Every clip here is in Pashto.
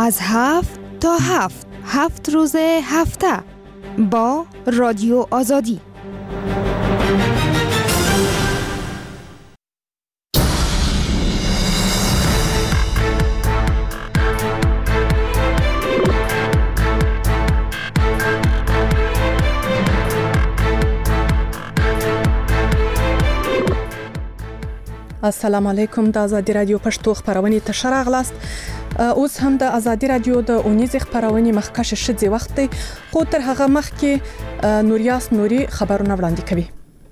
از 7 تا 7 روز هفته با رادیو آزادی. السلام علیکم. د آزادی رادیو پښتو خبرونه ته راغلاست. اوس هم د آزادی رادیو د اونیز خبرونه مخکشه شدي وخت دی، خو تر هغه مخکې نوریاس نوري خبرونه وړاندې کوي.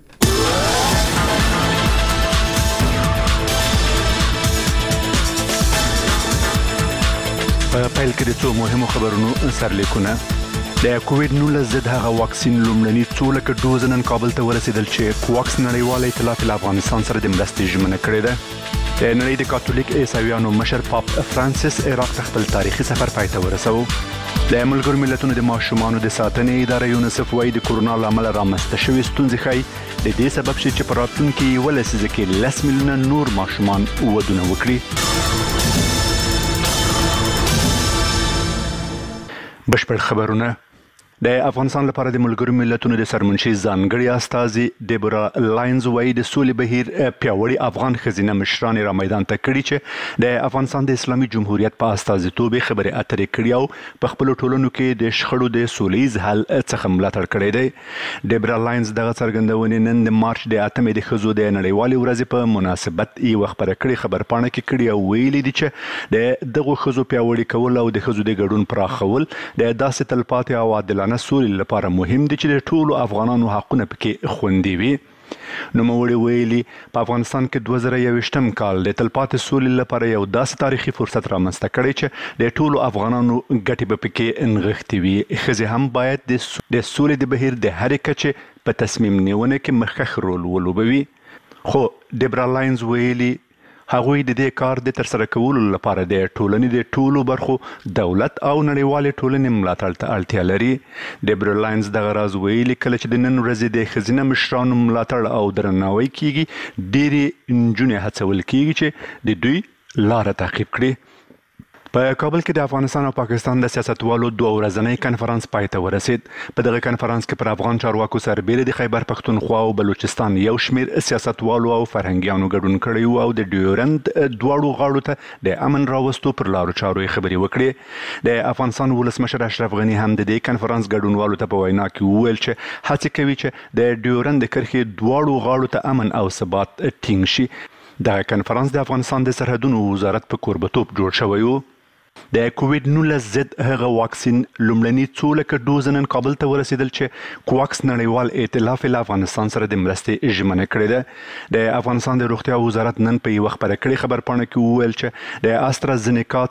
په پیل کې د څو مهمو خبرونو سرلیکونه. د کووډ-19 ضد هغه واکسین لومړني 200,000 ډوز نن کابل ته ورسېدل چې کوواکس نړیوال ائتلاف له افغانستان سره د مرستې ژمنه کړې ده. د نړۍ د کاتولیک عیسویانو مشر پاپ فرانسیس عراق ته خپل تاریخي سفر پای ته ورساوه. د ملګرو ملتونو د ماشومانو د ساتنې اداره یونیسف وايي د کورونا لامل رامنځته شوې ستونزې ښایي د دې سبب شي چې په راتلونکي 10 لسیزه کې 10 میلیونه نور ماشومان ودونه وکړي. بشپړ خبرونه. د افغانستان لپاره د ملګرو ملتونو د سرمنشي ځانګړي استازي دیبورا لاینز وايي د سولې بهیر پیاوړي افغان ښځینه مشران را میدان ته کړي چې د افغانستان د اسلامي جمهوریت په استازیتوب خبرې اترې کړي او په خپل ټولنو کې د شخړو د سولېز حل څخه ملاتړ کړی دی. دیبورا لاینز دغه څرګندونې نن د مارچ د 8 د ښځو د نړیوالې ورځې په مناسبت یې خبره کړې خبرپاڼه کې کړي او ویلي دي چې د دغه ښځو پیاوړي کول او د ښځو د ګډون پراخول د داسې تلپاتې او عادلانه سولې لپاره مهم دي چې د ټولو افغانانو حقونه پکې خوندي وي. نوموړي ویلي په افغانستان کې 2021 کال د تلپاتې سولې لپاره یو داسې تاریخي فرصت رامنځته کړی چې د ټولو افغانانو ګټې به پکې نغښتې وي. ښځې هم باید د سولې د بهیر د هرې کچې په تصمیم نیونه کې مخکښ رول ولوبوي. خو دیبرا لاینز ویلي هغوی د دې کار د ترسره کولو لپاره د ټولنې د ټولو برخو دولت او نړیوالې ټولنې ملاتړ ته اړتیا لري. دیبرا لاینز دغه راز ویلي کله چې د نن ورځې د ښځینه مشرانو ملاتړ او درناوی کیږي ډېرې نجونې هڅول کیږي چې د دوی لاره تعقیب کړي. په کابل کې د افغانستان او پاکستان د سیاستوالو 2 ورځنی کنفرانس پای ته ورسید. په دغه کنفرانس کې پر افغان چارواکو سربېره د خیبر پښتونخوا او بلوچستان یو شمیر سیاستوالو او فرهنګیانو ګډون کړی او د ډیورند دواړو غاړو ته د امن راوستو پر لارو چارو خبرې وکړي. د افغانستان ولسمشر اشرف غنی هم د دې کنفرانس ګډونوالو ته په وینا کې وویل چې هڅه کوي چې د ډیورند کرښې دواړو غاړو ته امن او ثبات ټینګ شي. دغه کنفرانس د افغانستان د سرحدونو وزارت په کوربتوب جوړ شوی و. د کووډ-19 ضد هغه واکسین لومړني 200,000 ډوز نن کابل ته ورسېدل چې کوواکس نړیوال ائتلاف له افغانستان سره د مرستې ژمنه کړې ده. د افغانستان د روغتیا وزارت نن په یوه خبره کړې خبرپاڼه کې وویل چې د استرازینیکا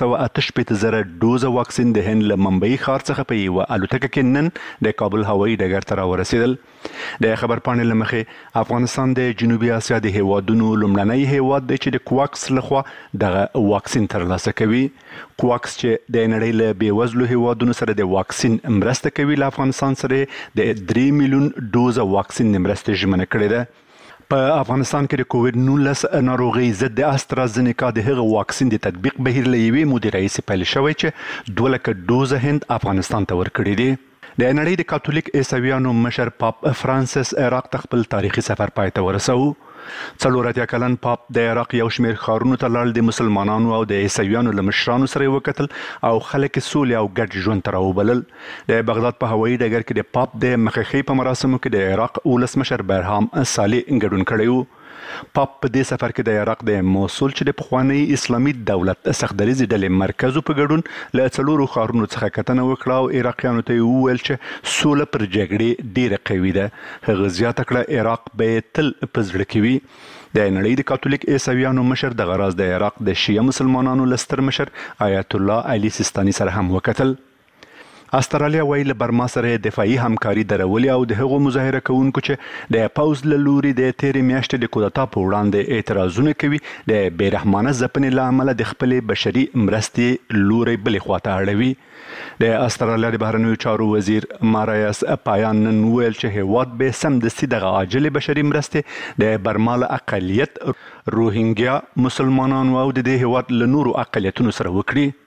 468,000 ډوز واکسین د هند له ممبئی ښار څخه په یوه الوتکه کې نن د کابل هوایي ډګر ته راورسېدل. د خبرپاڼې له مخې افغانستان د جنوبي اسیا د هیوادونو لومړنی هیواد دی چې د کوواکس لخوا دغه واکسین ترلاسه کوي. کوواکس چې د نړۍ له بېوزلو هیوادونو سره د واکسین مرسته کوي له افغانستان سره د 3 میلیون ډوز واکسین مرسته ژمنه کړې ده. په افغانستان کې د کووډ-19 ناروغي ضد د استرازینیکا د هغه واکسین د تطبیق بهیر له یوې مودې راهیسې پیل شوی چې 200,000 ډوز هند افغانستان ته ورکړي دي. د نړۍ د کاتولیک عیسویانو مشر پاپ فرانسیس عراق ته خپل تاریخي سفر پای ته ورساوه. 40 کلن پاپ د عراق یو شمیر ښارونو ته لاړ، د مسلمانانو او د عیسویانو له مشرانو سره وکتل او خلک سولې او ګډ ژوند ته راوبلل. د بغداد په هوایي ډګر کې د پاپ د مخخۍ په مراسمو کې د عراق ولسمشر برهام صالح ګډون کړی و. پاپ په دې سفر کې د عراق د موصل چې د پخوانی اسلامي دولت سختدریزې ډلې مرکزو په ګډون له 4 ښارونو څخه کتنه وکړه او عراقیانو ته وویل چې سوله پر جګړې ډیره قوي ده. هغه زیاته کړه عراق به تل په زړه کې وي. د نړۍ د کاتولیک عیسویانو مشر دغه راز د عراق د شیعه مسلمانانو لستر مشر آیت الله علي سیستاني سره هم وکتل. استرالیا وایي له برما سره دفاعي همکاري درولې او د هغو مظاهره کوونکو چې د پوځ له لوري د تیرې میاشتې د کودتا په وړاندې اعتراضونه کوي د بېرحمانه ځپنې له امله د خپلې بشري مرستې لوری بلې خواته اړوي. د استرالیا د بهرنیو چارو وزیر مارایس پایان نن وویل چې هیواد به سمدستي دغه عاجلې بشري مرستې د برما له اقلیت روهینګیا مسلمانانو او د دې هیواد له نورو اقلیتونو سره وکړي.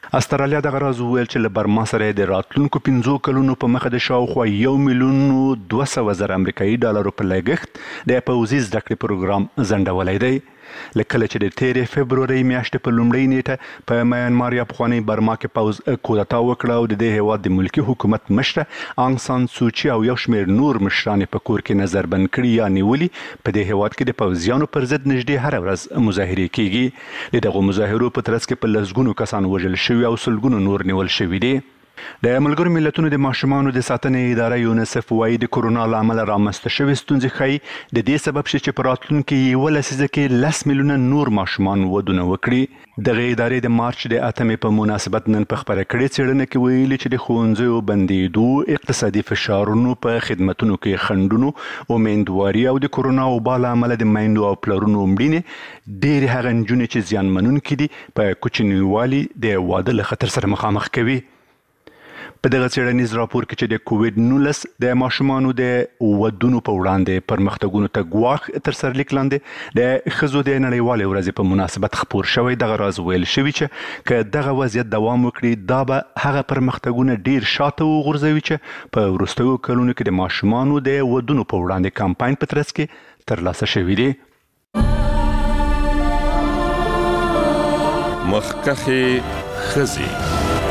استرالیا دغه راز وویل چې له برما سره د راتلونکو 15 کلونو په مخه د شاوخوا 1,200,000 امریکایي ډالرو په لګښت د پوځي زده کړې پروګرام ځنډولی دی. لکه چې د تیرې فبرورۍ میاشتې په لومړۍ نیټه په میانمار یا پخوانۍ برما کې پوځ کودتا وکړه او د دې هیواد د ملکی حکومت مشره آنګ سان سوچي او یو شمېر نور مشران په کور کې نظربند کړي یا نیولي. په دې هیواد کې د پوځیانو پر ضد نږدې هر ورځ مظاهرې کیږي. د دغو مظاهرو په ترڅ کې په لسګونو کسان وژل شوي او سلګونو نور نیول شوي دي. د ملګرو ملتونو د ماشومانو د ساتنې اداره یونیسف وايي د کورونا له امله رامنځته شوې ستونزې ښایي د دې سبب شي چې په راتلونکي 11 لسیزه کې 10 میلیونه نور ماشومان ودونه وکړي. دغه ادارې د مارچ د 8 په مناسبت نن په خبره کړې څېړنه کې ویلي چې د ښوونځیو بندېدو، اقتصادي فشارونو، په خدمتونو کې خنډونو، امیندواري او د کورونا وبا له امله د میندو او پلرونو مړینې ډېرې هغه نجونې چې زیانمنونکي دي په کوچنیوالي د واده له خطر سره مخامخ کوي. په دغه څېړنیز راپور کې چې د کووډ-19 د ماشومانو د ودونو په وړاندې پرمختګونو ته ګواښ تر سرلیک لاندې د ښځو د نړیوالې ورځې په مناسبت خپور شوی. دغه راز ویل شوي چې که دغه وضعیت دوام وکړي دا به هغه پرمختګونه ډیر شاته وغورځوي چې په وروستیو کلونو کې د ماشومانو د ودونو په وړاندې کمپاین په ترڅ کې ترلاسه شوي دي. مخکښې ښځې.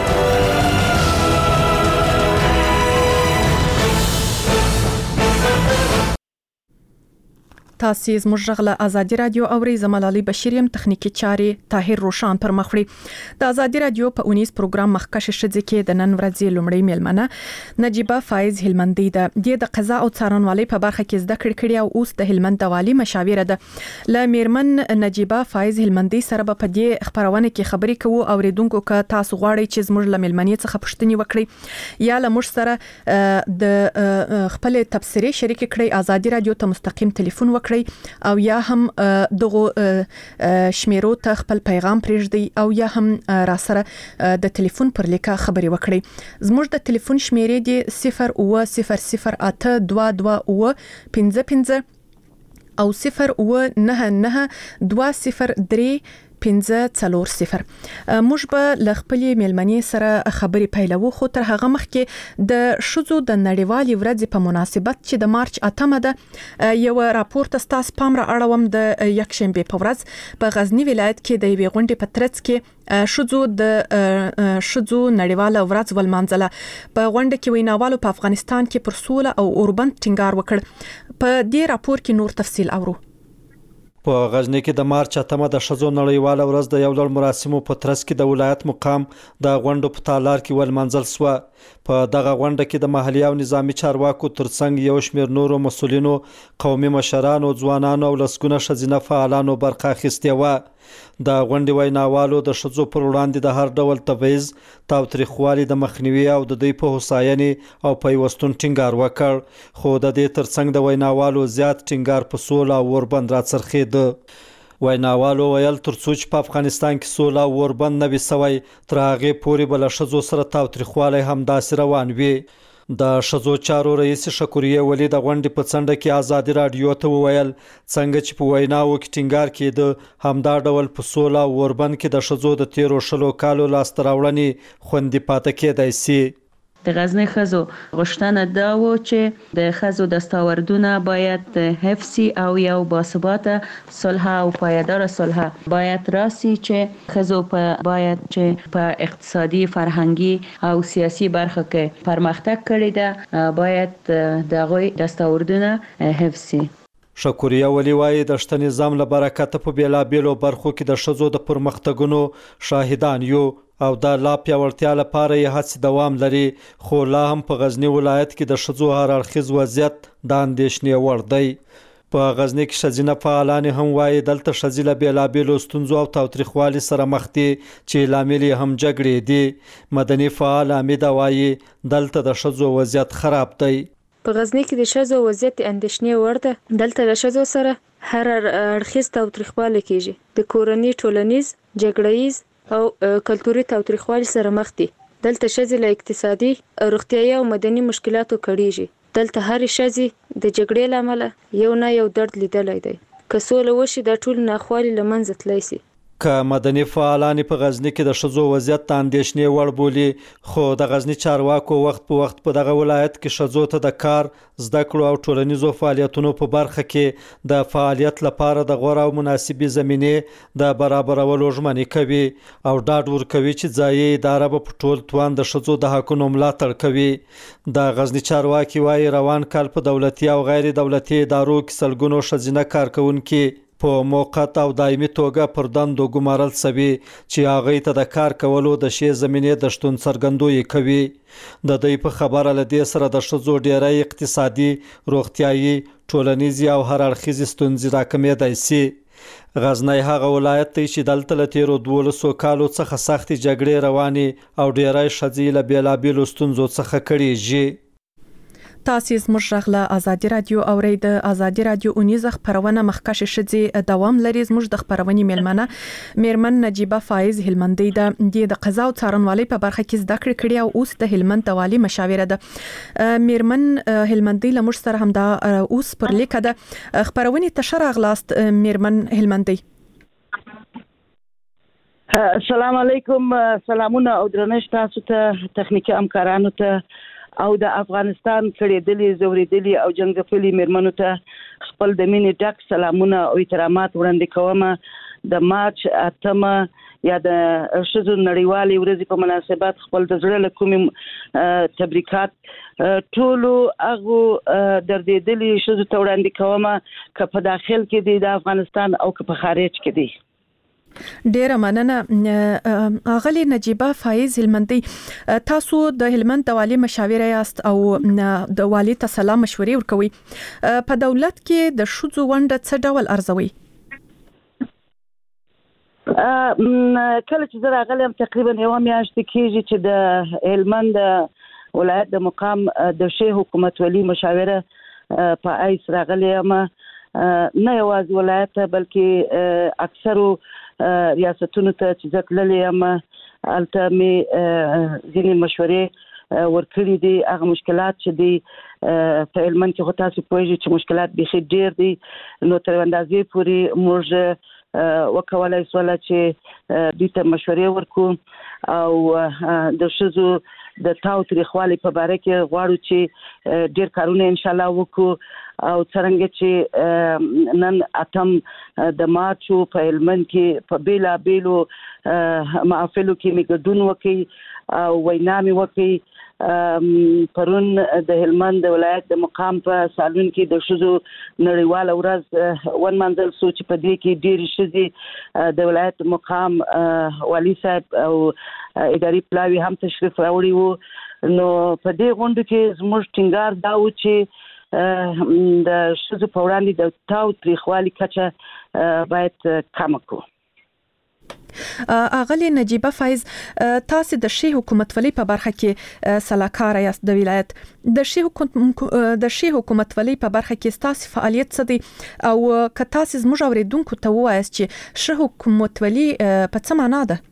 تاسو زموږ غږ له ازادي رادیو اوري. زملالي بشیر يم، تخنیکی چارې طاهر روشان پر مخ وړي. د ازادي رادیو په 19 پروګرام مخکښ شځې کې د نن ورځې لومړی میلمنه نجيبه فایز هلمندي ده. د قضا او څارنوالۍ په برخه کې زده کړې او اوس د هلمند د والي مشاوره ده. ل میرمن نجيبه فایز هلمندي سره په دې خبرونه کې خبرې کوو. اوریدونکو که تاسو غواړئ چې زموږ له میلمنې څخه پوښتنه وکړئ یا له موږ سره د خپل تبصرې شریک کړئ، ازادي رادیو ته مستقیم ټلیفون وکړئ او یا هم دغه شمیرو ته خپل پیغام پرېږدئ او یا هم را سره د ټلیفون پر لیکه خبري وکړئ. زموږ د ټلیفون شمیرې دی 080082255 او 0999203 1540. موږ به ل خپل میلمنې سره خبري پیلوو، خو تر هغه مخکې د شذو د نړیوالې ورځې په مناسبت چې د مارچ 8 ده یو راپور تاسو پام را اړوم. د یکشنبه په ورځ په غزنی ولایت کې د یوې غونډې په ترڅ کې شذو نړیواله ورځ ولمانځله. په غونډه کې ویناوالو په افغانستان کې پر سوله او اوربند ټینګار وکړ. په دې راپور کې نور تفصیل اورو. په غزنی کې د مارچ 8 د شذو نړیواله ورځ د یو لړ مراسمو په ترڅ کې د ولایت مقام د غونډو په تالار کې ولمانځل شو. په دغه غونډه کې د محلي او نظامی چارواکو ترڅنګ یو شمېر نورو مسؤلینو، قومي مشرانو، ځوانانو او لسګونه ښځینه فعالانو برخه اخیستې وه. د غونډې ویناوالو د ښځو پر وړاندې د هر ډول تبعیض، تاوتریخوالي د مخنیوي او د دوی په هوساینې او پیوستون ټینګار وکړ. خو د دې ترڅنګ د ویناوالو زیات ټینګار په سوله او اوربند راڅرخېده. ویناوالو ویل ترڅو چې په افغانستان کې سوله او اوربند نه وي سوی، تر هغې پورې به له ښځو سره تاوتریخوالی همداسې روان وي. د ښځو چارو رئیس شکوریه ولی د غونډې په څنډه کې ازادي رادیو ته وویل څنګه چې په ویناو کې ټینګار کېده همدا ډول په سوله او اوربند کې د ښځو د تیرو 20 کالو لاسته راوړنې خوندي پاتې کېدای شي. د غزنی ښځو غوښتنه دا و چې د ښځو دستاوردونه باید حفظي او یو باثباته صلح او پایدار صلح باید راسي، چې ښځو باید چې په اقتصادي، فرهنګي او سیاسي برخه کې پرمختګ کړي ده، باید دغه دستاوردونه حفظي. شکوریه ولی وایي د شته نظام له برکته په بیلابیلو برخو کې د ښځو د پرمختګونو شاهدان یو او د لا پیاوړتیا لپاره یې هڅې دوام لري. خو لا هم په غزنی ولایت کې د ښځو هر اړخیز وضعیت د اندېښنې وړ دی. په غزنی کې ښځینه فعالان هم وایي دلته ښځې له بیلابیلو ستونزو او تاوتریخوالي سره مخ دي چې لامل یې هم جګړې دي. مدني فعال حمیده وایي دلته د ښځو وضعیت خراب دی. په غزنی کې د ښځو وضعیت اندېښنې وړ ده. دلته د ښځو سره هر اړخیز تاوتریخوالی کیږي، د کورنۍ، ټولنیز، جګړهیز او کلتوري تاوتریخوالي سره مخ دي. دلته ښځې له اقتصادي، روغتیايي او مدني مشکلاتو کړيږي. دلته هر ښځې د جګړې لامل یو نه یو درد لیدلای دی. که سوله وشي د ټول ناخوالي لمنځه تللی شي. که مدني فعالان په غزنی کې د ښځو وضعیت ته اندېښنې وړ بولي، خو د غزنی چارواکو وخت په وخت په دغه ولایت کې ښځو ته د کار، زده کړو او ټولنیزو فعالیتونو په برخه کې د فعالیت لپاره د غوره او مناسبې زمینې د برابرولو ژمنې کوي او ډاډ ورکوي چې ځایي اداره به په ټول توان د ښځو د حقونو ملاتړ کوي. د غزنی چارواکي وایي روان کال په دولتي او غیر دولتي ادارو کې سلګونو ښځینه کارکونکي په موقت او دایمي توګه پر دندو ګمارل شوي چې هغوی ته د کار کولو د ښې زمینې د شتون څرګندویي کوي. د دوی په خبره له دې سره د ښځو ډیری اقتصادي، روغتیایي، ټولنیزې او هر اړخیزې ستونزې راکمېدای شي. غزنی هغه ولایت دی چې دلته له تیرو 12 کالو څخه سختې جګړې روانې او ډیری ښځې له بېلابېلو ستونزو څخه کړېږي. تاسو زموږ غږ له ازادي رادیو اورئ. د ازادي رادیو اونیزه خبرونه مخکښ ښځې دوام لري. زموږ د خبرونې میرمن نجیبه فایز هلمندی د قضا او څارنوالۍ په برخه کې زده کړې کړې او اوس د هلمند د والي مشاوره ده. میرمن هلمندی له موږ سره هم دا اوس پر لیکه ده. خبرونې ته ښه راغلاست میرمن هلمندی. السلام علیکم. سلامونه او درنښت تاسو ته، تخنیکی همکارانو ته او د افغانستان کړېدلې زوریدلې او جنګپلې میرمنو ته خپل د مینې ډک سلامونه او احترامات وړاندې کوم. د مارچ 8 یا د ښځو نړیوالې ورځې په مناسبت خپل د زړه له کومې تبریکات ټولو هغو دردېدلې ښځو ته وړاندې کوم که په داخل کې دی د افغانستان او که په خارج کې دی. ډیره مننه اغلی نجیبه فایز هلمندی. تاسو د هلمند د والي مشاوره یاست او د والي ته سلام مشورې ورکوي. په دولت کې د ښځو ونډه څه ډول ارزوي؟ کله چې زه راغلم تقریبا یوه میاشت کېږي چې د هلمند ولایت د مقام د ښې حکومتولي مشاوره په ایس راغلی یم. نه یوازې ولایت بلکې اکثرو ریاستونو ته چې زه تللی یم هلته مې ځینې مشورې ورکړي دي. هغه مشکلات چې دي په هلمند کې خو تاسو پوهېږئ چې مشکلات بیخي ډېر دي، نو تر اندازې پورې موږ وکولی سوله چې دوی ته مشورې ورکړو او د ښځو د تاو تریخوالي په باره کې غواړو چې ډېر کارونه انشاءالله وکړو او څرنګه چې نن 8 د مارچ په هلمند کې په بیلابیلو محافلو کې مې ګډون وکړي او وینا مې وکړي. پرون د هلمند ولایت د مقام په سالون کې د ښځو نړیواله ورځ ونمانځل شو چې په دې کې ډېرې ښځې د ولایت مقام والي صاحب او اداري پلاوي هم تشریف راوړي وو. نو په دې غونډه کې زموږ ټینګار دا و چې د ښځو په وړاندې د تاو تریخوالي کچه باید کم کړو. اغلی نجیبه فایز، تاسو د ښې حکومتولۍ په برخه کې سلاکار یاست د ولایت. د ښې حکومتولۍ په برخه کې تاسو فعالیت څه دی او که تاسو زموږ اوریدونکو ته ووایاست چې ښه حکومتولۍ په څه معنا ده؟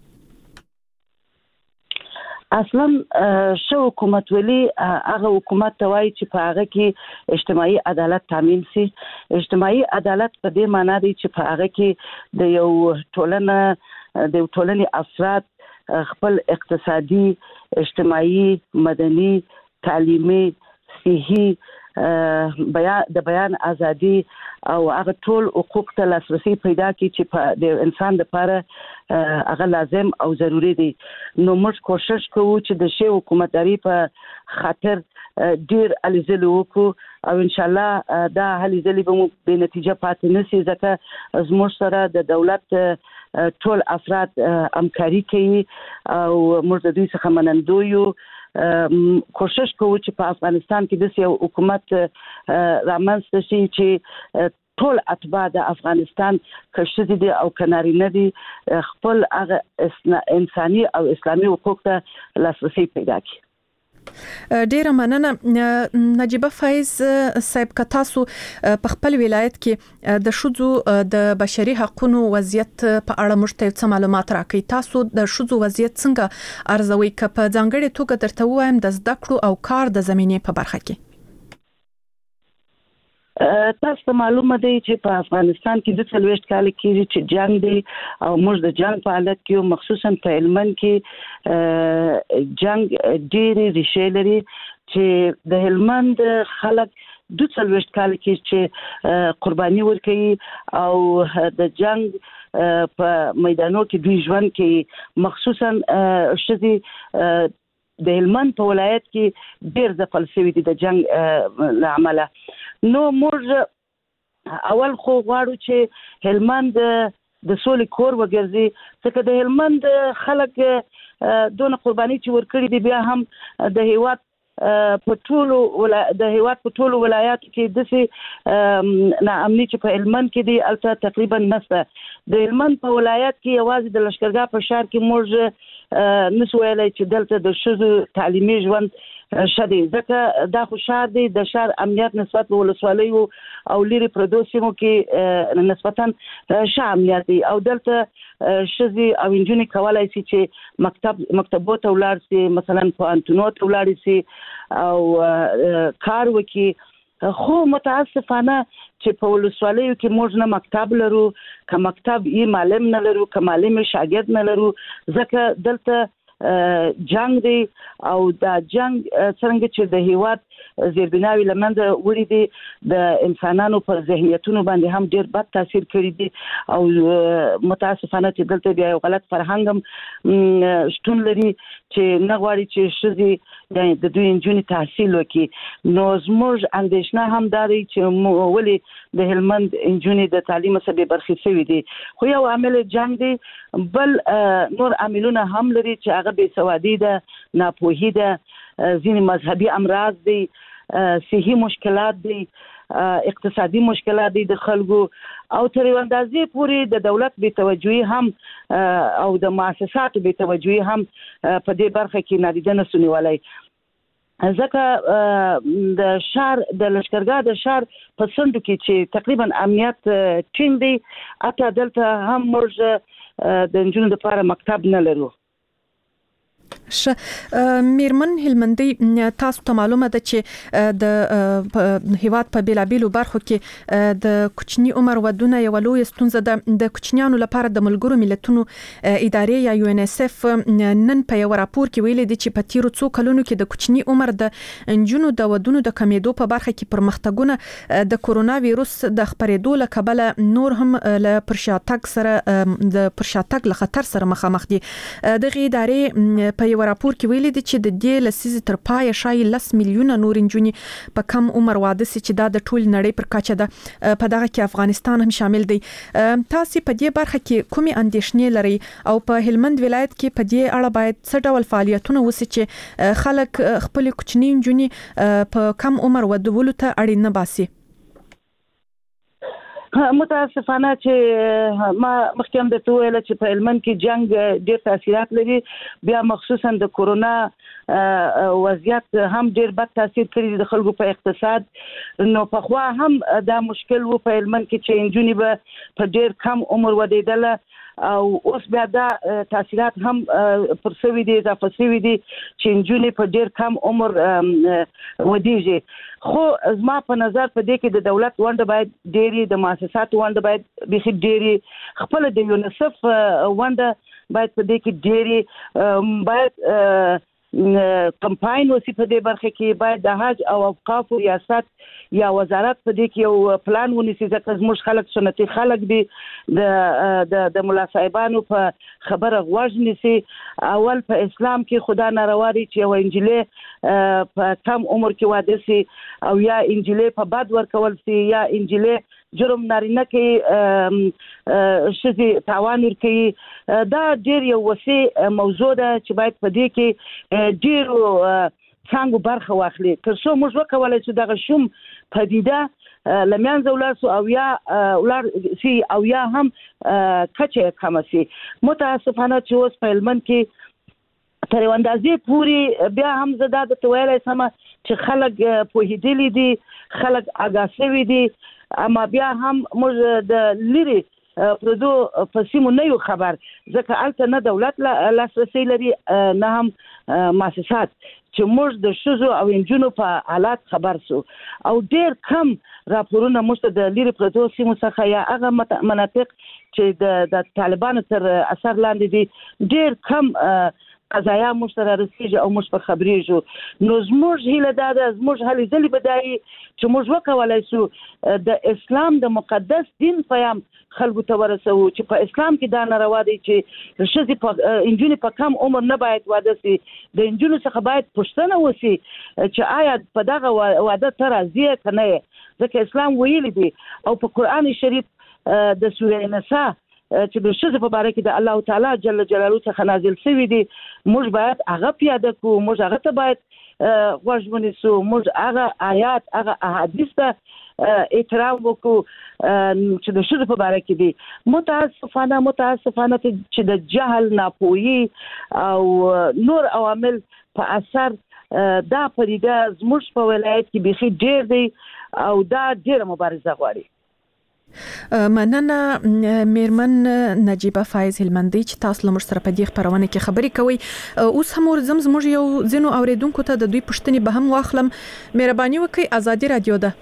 اصلا ښه حکومتولي هغه حکومت ته وایي چې په هغه کې اجتماعي عدالت تامین شي. اجتماعي عدالت په دې معنا دی چې په هغه کې د یو ټولنې افراد خپل اقتصادي، اجتماعي، مدني، تعلیمي، صحي، د بیان ازادي او هغه ټول حقوق ته لاسرسي پیدا کړي چې د انسان لپاره هغه لازم او ضروری دي. نو موږ کوشش کوو چې د ښې حکومتداري په خاطر ډیر هلې ځلې وکړو او انشاءالله دا هلې ځلې به مو بې نتیجه پاتې نه سي، ځکه زموږ سره د دولت ټول افراد همکاري کوي او موږ د دوی څخه منندو یو. کوشش کوو چې په افغانستان کې داسې یو حکومت رامنځته شي چې ټول اتباع د افغانستان که ښځې دي او که نارینه دي خپل هغه انساني او اسلامي حقوق ته لاسرسي پیدا کړي. ډیره مننه نجیبه فایز صاحب. که تاسو په خپل ولایت کې د ښځو د بشري حقوقو وضعیت په اړه موږ ته څه معلومات راکړئ؟ تاسو د ښځو وضعیت څنګه ارزوئ که په ځانګړې توګه درته ووایم د زده کړو او کار د زمینې په برخه کې؟ تاسو ته معلومه دی چې په افغانستان کې د 40 کال کېږي چې جنگ دی او موږ د جنگ په حالت کې مخصوصا په هلمند کې جنگ ډېری ریښې لري چې د هلمند خلک 40 کال کې چې قرباني ورکړي او د جنگ په میدانو کې دوی ژوند کوي مخصوصا شذي د هلمند په ولایت کې ډېر ځپل شوي دي د جنگ لامله. نو موږ اول خو غواړو چې هلمند د سولې کور وګرځي ځکه د هلمند خلک دونه قرباني چې ورکړي دي بیا هم د هیواد په ټولو د هیواد په ټولو ولایاتو کې د ناامني چې په هلمند کې دي البته تقریبا نشته. د هلمند په ولایت کې یوازې د لشکرګاه په شهر کې موږ نسو ویلای چې دلته د ښځو تعلیمي ژوند شدي ځکه دا خو شهر دی د شهر امنیت نسبت په ولسوالیو او لري پردو سیمو کې نسبتا ښه امنیت دی او دلته ښځې او نجونې کولای شي چې مکتبو ته ولاړ شي مثلا پوهنتونو ته ولاړ شي او کار وکړي. خو متاسفانه چې په ولسوالیو کې موږ نه مکتب لرو که مکتب یې معلم نه لرو که معلم شاګرد نه لرو ځکه دلته جنگ دی او دا جنگ څنګه چې د هیواد زیربناوي لمنځه وړي دي د انسانانو پر ذهنیتونو باندې هم ډېر بد تاثیر کړی دي او متاسفانه چې دلته بیا یو غلط فرهنګ هم شتون لري چې نه غواړي چې ښځې یعنې د دوی نجونې تحصیل وکړي. نو زموږ اندېښنه هم دا دی چې ولې د هلمند نجونې د تعلیم څخه بې برخې شوي دي. خو یو عامل جنگ دی بل نور عاملونه هم لري چې هغه بې سوادي ده ناپوهي ده ځینې مذهبي امراض دي صحي مشکلات دي اقتصادي مشکلات دي د خلکو او تر یو اندازې پورې د دولت بې توجهي هم او د مؤسساتو بې توجهي هم په دې برخه کې نادیده نسو نیولی ځکه د شهر د لشکرګاه د شهر په څنډو کې چې تقریبا امنیت ټینګ دی حتی دلته هم موږ د نجونو لپاره مکتب نه لرو. میرمن هلمندي تاسو ته معلومه ده چې د هیواد په بیلابیلو برخو کې د کوچني عمر ودونه یو لوی ستونزه ده. د کوچنیانو لپاره د ملګرو ملتونو ادارې یا UNICEF نن په یو راپور کې ویلي دي چې په تیرو څو کلونو کې د کوچني عمر د انجونو د ودونو د کمیدو په برخه کې پرمختګونه د کورونا وایروس د خپرېدو له کبله نور هم له پرشاتګ سره د پرشاتګ له خطر سره مخامخ دي. دغه ادارې په یو راپور کې ویلي دي چې د دې لسیزې تر پای شای 10 میلیونه نور نجونې په کم عمر واده سي چې دا د ټول نړۍ پر کچه ده په دغه کې افغانستان هم شامل دی. تاسو په دې برخه کې کومې اندېښنې لري او په هلمند ولایت کې په دې اړه باید څه ډول فعالیتونه وشي چې خلک خپل کوچني نجونې په کم عمر ودولو ته اړین نه باسي؟ متاسفانه چې ما مخکې هم درته وویله چې په هلمند کې جنگ ډېر تاثیرات لري بیا مخصوصا د کورونا وضعیت هم ډېر بد تاثیر کړی د خلکو په اقتصاد. نو پخوا هم دا مشکل و په هلمند کې چې نجونې به په ډېر کم عمر ودېدله او اوس بیا دا تاثیرات هم پر سوي دي اضافه سوي دي چې نجونې په ډېر کم عمر ودېږي. خو زما په نظر په دې کې د دولت ونډه باید ډېرې د مؤسساتو ونډه باید بیخي ډېرې خپله د یونیسف ونډه باید په دې کې ډېرې باید کمپاین وسی په دې برخه کې باید د حج او اوقاف ریاست یا وزارت په دې کې یو پلان ونیسي ځکه زموږ خلک سنتي خلک دي د ملا صاحبانو په خبره غوږ نیسي. اول په اسلام کې خدا ناروا دی چې یو انجلۍ په کم عمر کې واده سي او یا انجلۍ په بد ورکول سي یا انجلۍ جرم نارینه کې شذي تاوان ورکوي. دا ډېر یو وسیع موضوع ده چې باید په دې کې ډېرو څانګو برخه واخلي تر څو موږ وکولای شو دغه شوم پدیده لمنځه ولاړ سو او یا ولاړ سي او یا هم کچه کم سي. متاسفانه چې اوس په هلمند کې تر یو اندازې پورې بیا هم زه دا درته ویلی سمه چې خلک پوهېدلي دي خلک اګاه شوي دي اما بیا هم موږ د لرې پردو په سیمو نه یو خبر ځکه الته نه دولت لاسرسي لري نه هم مؤسسات چې موږ د ښځو او نجونو په حالات خبر سو او ډیر کم راپورونه موږ د لری پردو سیمو څخه یا هغه مناطق چې د طالبانو تر اثر لاندې دي ډیر کم قضایا موږ سره رسیږي او موږ په خبرېږو نو زموږ هیله دا ده زموږ هلې ځلې به دا وي چې موږ وکولی سو د اسلام د مقدس دین پیغام خلکو ته ورسوو چې په اسلام کې دا ناروا دی چې ښځې نجونې په کم عمر نه باید واده سي د نجونو څخه باید پوښتنه وسي چې آیا په دغه واده ته راضي یې که نه یې ځکه اسلام ویلي دی او په قرآن شریف د سوره نساء چې د ښځو په باره کې د الله تعالی جل جلاله څخه نازل شوی دی موږ باید هغه پیاده کړو موږ هغه ته باید غوږ ونیسو موږ هغه آیات هغه احادیث ته احترام وکړو چې د ښځو په باره کې دي متاسفانه چې د جهل ناپوهي او نور عوامل په اثر دا پدیده زموږ په ولایت کې بیخي ډیر دی او دا ډیره مبارزه غواړي مننه میرمن نجیبه فایز هلمندی چې تاسو لمر سره په دې خبرونه کې خبرې کوي اوس هم ورزم زموږ یو ځینو اوریدونکو ته د دوی پوښتنې به هم واخلم مهرباني وکړئ ازادي رادیو ده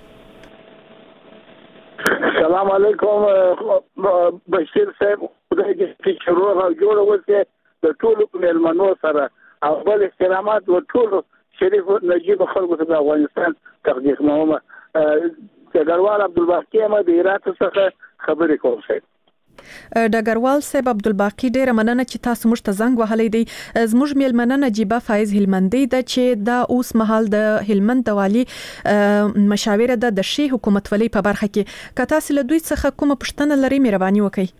السلام علیکم بشیر صاحب خدای دې چې روغ او جوړ اوسئ د ټولو مېلمنو سره او بل احترامات و ټولو شریف نجیب خلکو ته د افغانستان تقدیر کوم ډګروال عبدالباقی احمد هرات څخه خبرې کوم صاحب ډګروال صاحب عبدالباقی ډیره مننه چې تاسو موږ ته زنګ وهلی دی زموږ میلمنه نجیبه فایز هلمندی ده چې دا اوس مهال د هلمند د والي مشاوره ده د شي حکومتولۍ په برخه کې که تاسو له دوی څخه کومه پوښتنه لرئ مهرباني وکړئ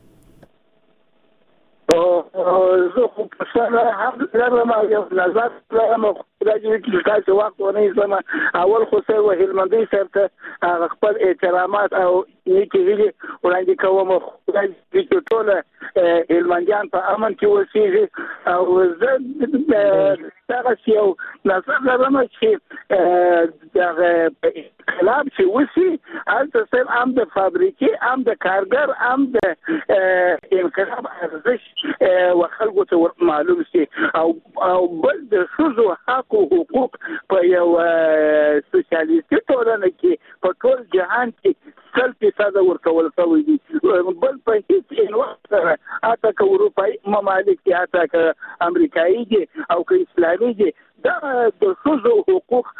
زه خو پوښتنه هم لرم او یو نظر لرم خدای دې چې تاسو وخت ونه ایستم اول خو سره هلمندي صاحب ته خپل احترامات او نیکي هیلې وړاندې کوم خدای دې چې ټول هلمندیان په امن کې اوسېږي او زه دغه یو نظر لرم چې دغه انقلاب چې وشي هلته صرف هم د فابریکې هم د کارګر هم د انقلاب ارزښت وخلکو ته معلوم شي او بل د ښځو حق او حقوق په یو سوسیالیستي ټولنه کې په ټول جهان کې 100% ورکول شوی دي بل په هیڅ انوار سره اته که اروپایي ممالک دي اته که امریکایي دي او که اسلامي دي دا د ښځو حقوق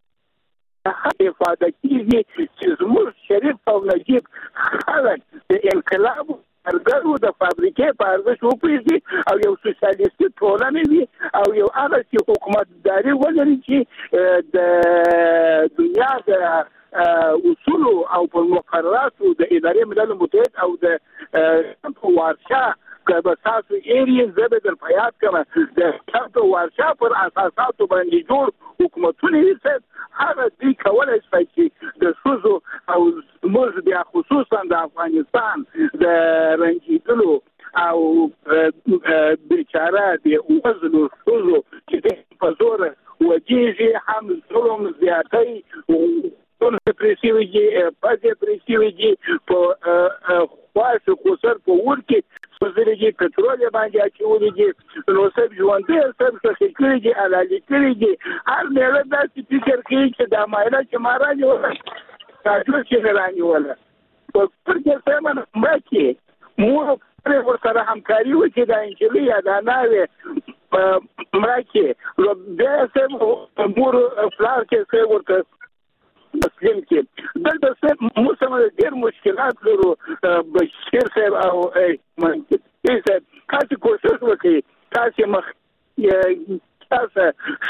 افاده کیږي چې زموږ شریف او نجیب خلک د انقلاب کارګرو د فابریکې په ارزښت وپوهېږي او یو سوسیالیستي ټولنه وي او یو هغه چې حکومتداري ولري چې د دنیا د اصولو او په مقرراتو د ادارې ملل متحد او د وارشا که به تاسو ایرین زه به در په یاد کړم د کمپ وارشا پر اساساتو باندې جوړ حکومتونه یې هغه دوی کولی شي چې د ښځو او زموږ بیا خصوصا د افغانستان د رنجیدلو او بیچاره د وزنو ښځو چې په زور وجیږي هم ظلم زیاتی پریسیویږي پځې پریسیویږي په خواص خسر په ور کې وزريږي پټرول باندې اچولېږي نو سب ژوندې سب څه کېږي علالي کېږي هر نه دا چې فکر کوي چې دا مایله چې ماراني ولا تاسو چې راني ولا په څه سمون مکه مور پر ورسره همکاري وکړي دا انجلي یا دا ناوې مکه نو بیا سم مور فلار کې څه ورته مسلم کې دلته څه موسمه ډېر مشکلات لرو بشیر صاحب او صاحب تاسو کوشش وکړئ تاسو مخ تاسو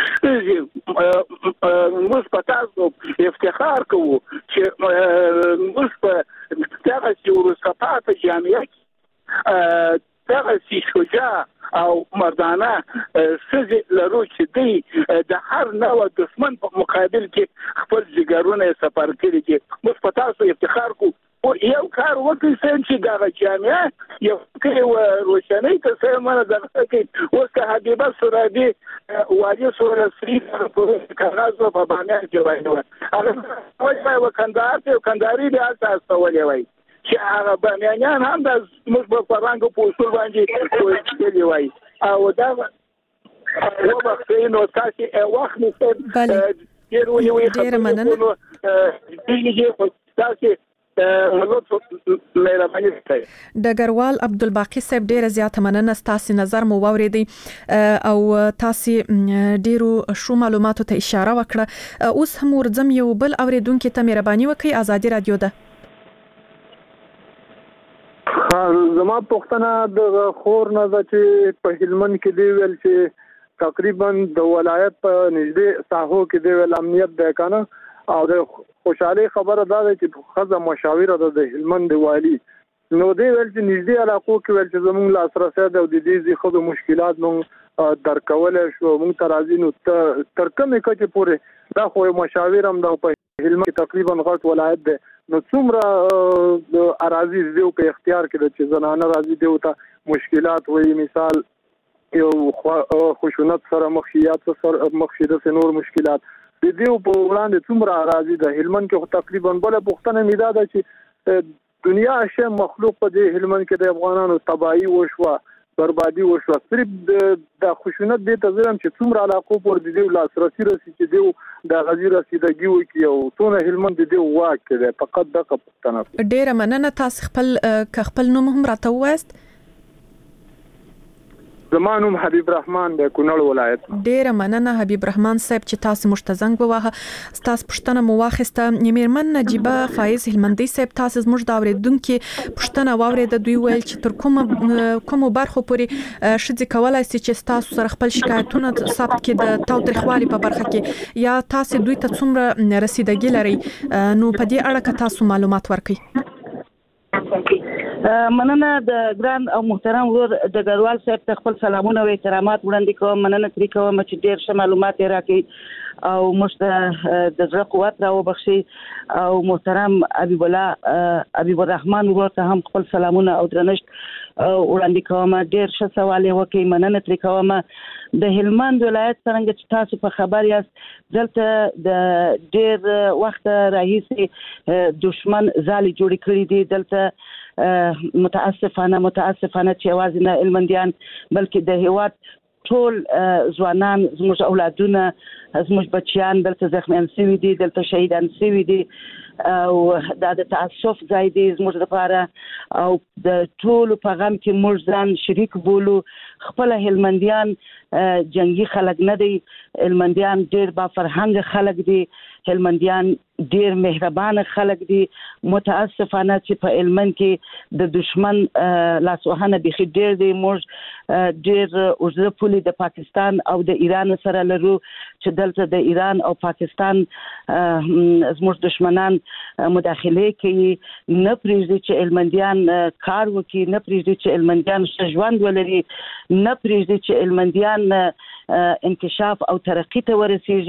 موږ په تاسو افتخار کوو چې موږ په دغه وروسته پاتې جامعه کې دغه شجاع او مردانه څه لرو چې دی د هر نوع دشمن په مقابل کې خپل جګرونه سفر کړي چې موږ په تاسو افتخار کوو او یو کار وکړي چې دا جامعه یو کې روشنۍ ته سمونه دغه کې اوس حبیبه سورادي واجب سورہ سری په کاغذ په باندې جوړه هغه وایي وکندار ته کنداري د اساس ولې وایي چې هغه بامیانیان هم د موږ په فرهنګ په اصول باندې کوي وایي او دا وبخښئ نو تاسو وخت نشته ډېره مننه ډګروال عبدالباقي صاحب ډېره زیاته مننه ستاسو نظر مو واوریدي او تاسو ډیرو شو معلوماتو ته اشاره وکړه اوس هم ورځم یو بل اوریدونکو ته مهرباني وکړئ آزادي رادیو ده زما پوښتنه د خور نه ده چې په هلمند کې دی ویل چې تقریبا د ولایت په نږدې ساحو کې دی ویل امنیت ده کنه او د خوشحالي خبره ده چې خزه مشاوره ده د هلمند والی نو دی ویل چې نږدې علاقو کې ویل چې زموږ لاسرسي ده او د دې خو مشکلات مونږ درکول شو مونږ ترازی نو تر کومه کې پورې دا خو مشاور هم د په هلمند تقریبا غټ ولایت ده نو څومره د اراضي دیو په اختیار کې چې زنانه راځي دیو ته مشکلات وي مثال یو خشونت سره مخشيات سره مخشيده نور مشکلات د دیو په وړاندې څومره اراضي د هلمند کې تقریبا بل پښتنه میدا ده چې دنیا شه مخلوق په دې هلمند کې د افغانانو تباہي وشوه بربادي وشوه صرف د خشونت د تزرم چې څومره علاقو پر د دیو لاسرسي رسي چې دیو د غزي رسیدګي وکي او ټول هلمند د دیو واک ده فقط د پښتنه ډېره مننه تاسو خپل نوم هم راته وایست زمانوم حبیب رحمان د کونړ ولایت ډېره مننه حبیب رحمان صاحب چې تاسو مشتزنګ ووهه تاسو پښتنه مو واخیسته میرمن نجيبه فایز هلمندي صاحب تاسو زموږ د اوریدونکو پښتنه واورید دوی ویل چې تر کومو برخو پورې شذ کولای شي چې تاسو سره خپل شکایتونه ثبت کړي د تاوتریخوالي په برخه کې یا تاسو دوی ته څومره رسیدګي لري نو په دې اړه تاسو معلومات ورکړئ مننه د ګران او محترم ورور د ګروال صاحب ته خپل سلامونه او احترامات وړاندې کوم مننه ترې کوم چې ډېر ښه معلومات راکړي او مشته د زړه قوت را وبخشي او محترم حبیب الرحمن ورور ته هم خپل سلامونه او درنښت وړاندې کوم ډېر ښه سوال وکړي مننه ترې کوم د هلمند ولایت څنګه چې تاسو په خبر یاست دلته د ډېر وخت راهیسې دشمن ځالې جوړې کړې دي دلته متاسفانه چې یوازې نه هلمندیان بلکې د هیواد ټول ځوانان زموږ اولادونه زموږ بچیان دلته زخمیان شوي دي دلته شهیدان شوي دي او دا د تاسف ځای دی زموږ لپاره او د ټول په غم کې موږ ځان شریک بولو خپل هلمندیان جنگي خلک نه دي هلمندیان ډېر با فرهنګ خلک دي هلمندیان ډېر مهربان خلک دي متاسفانه چې په هلمند کې د دشمن لاسوهنه بيخي ډېر دي موږ ډېر اوږده پولې د پاکستان او د ایران سره لرو چې دلته د ایران او پاکستان زموږ دشمنان مداخله کوي نه پریږدي چې هلمندیان کار وکړي نه پریږدي چې هلمندیان ژوند ولري نه پریږدي چې هلمندیان انکشاف او ترقی ته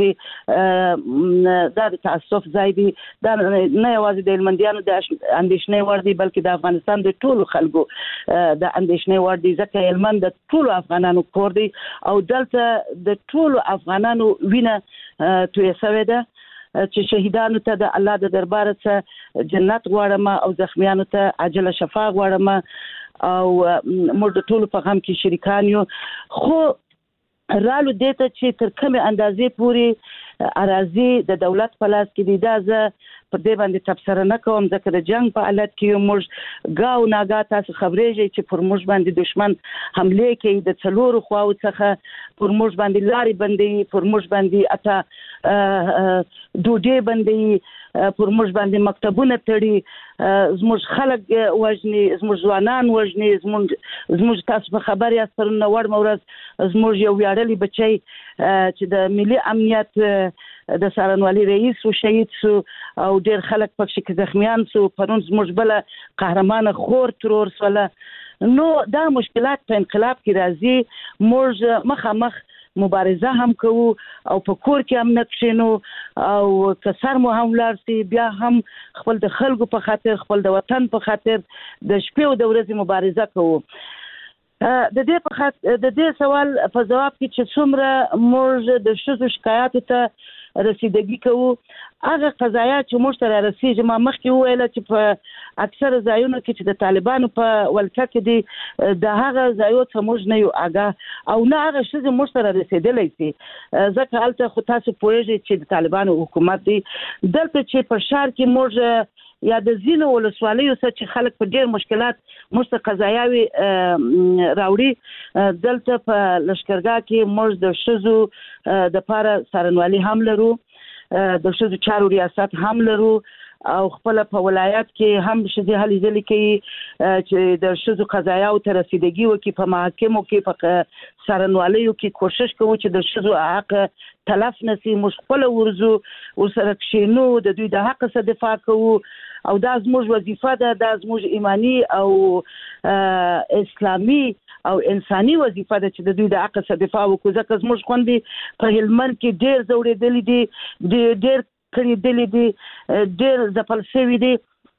ورسیږي دا د تاسف ځای دی دا نه یوازې د هلمندیانو د اندېښنې وړ دی بلکې د افغانستان د ټولو خلکو د اندېښنې وړ دی ځکه هلمند د ټولو افغانانو کور دی او دلته د ټولو افغانانو وینه تویه شوې ده چې شهیدانو ته د الله د دربار څخه جنت غواړم او زخمیانو ته عاجله شفا غواړم او موږ د ټولو په غم کې شریکان یو خو رالو دیته چې تر کومه اندازې پوري اراضي د دولت په لاس کې دي دا زه په دې باندې تبصره نه کوم ځکه د جنگ په حالت کې موږ گاو ناګا تاسو خبرېږئ چې پر موږ باندې دشمن حمله کوي د څلورو خواو څخه پر موږ باندې لاري بندي پر موږ باندې اته دوډې بندي پر موږ باندې مکتبونه تړي زموږ خلک وژني زموږ ځوانان وژني زموږ تاسو په خبر یاست پرون وړ مورز زموږ یو ویاړلی بچی چې د ملي امنیت د سارنوالي رئیس او شهید سو او ډېر خلک پکې زخمیان سو پرون زموږ بل قهرمان خور ترور سوله نو دا مشکلات په انقلاب کې راځي موږ مخامخ مبارزه هم کوو او په کور کې هم نکښینو او کسر مو هم لارسي بیا هم خپل د خلکو په خاطر خپل د وطن په خاطر د شپې او د ورځې مبارزه کوو د دې سوال په جواب کې چې څومره موږ د شذو شکایت ته رسیدګي کوو. هغه قضایا چې موږ ته رسیږي، ما مخکې وویل چې په اکثر ځایونو کې چې د طالبانو په ولکه کې دي د هغه ځایو څخه موږ نه یو آګاه او نه هغه شی موږ سره رسیدلی سي، ځکه هلته خو تاسو پوهیږئ چې د طالبانو حکومت دی. دلته چې په ښار کې موږ یا د ځینو ولسوالیو سره چې خلک په ډېر مشکلات موږ ته قضایاوي راوړي، دلته په لښکرګاه کې موږ د ښځو دپاره څارنوالي هم لرو، د ښځو چارو ریاست هم لرو او خپل په ولایت کې هم ښځې هلې ځلې کوي چې د ښځو قضایاو ته رسیدګي وکړي. په محاکمو کې په څارنوالیو کې کوشش کوو چې د ښځو حق تلف نه سي. موږ خپله ورځو ورسره کښېنو، د دوی د حق څخه دفاع کوو او دا زموږ وظیفه ده، دا زموږ ایمانی او اسلامي او انساني وظیفه ده چې د دوی د حق څخه دفاع وکړو، ځکه زموږ خویندې په هلمند کې ډېر ځورېدلې دي، ډېر کړېدلې دي، ډېر ځپل شوي دي.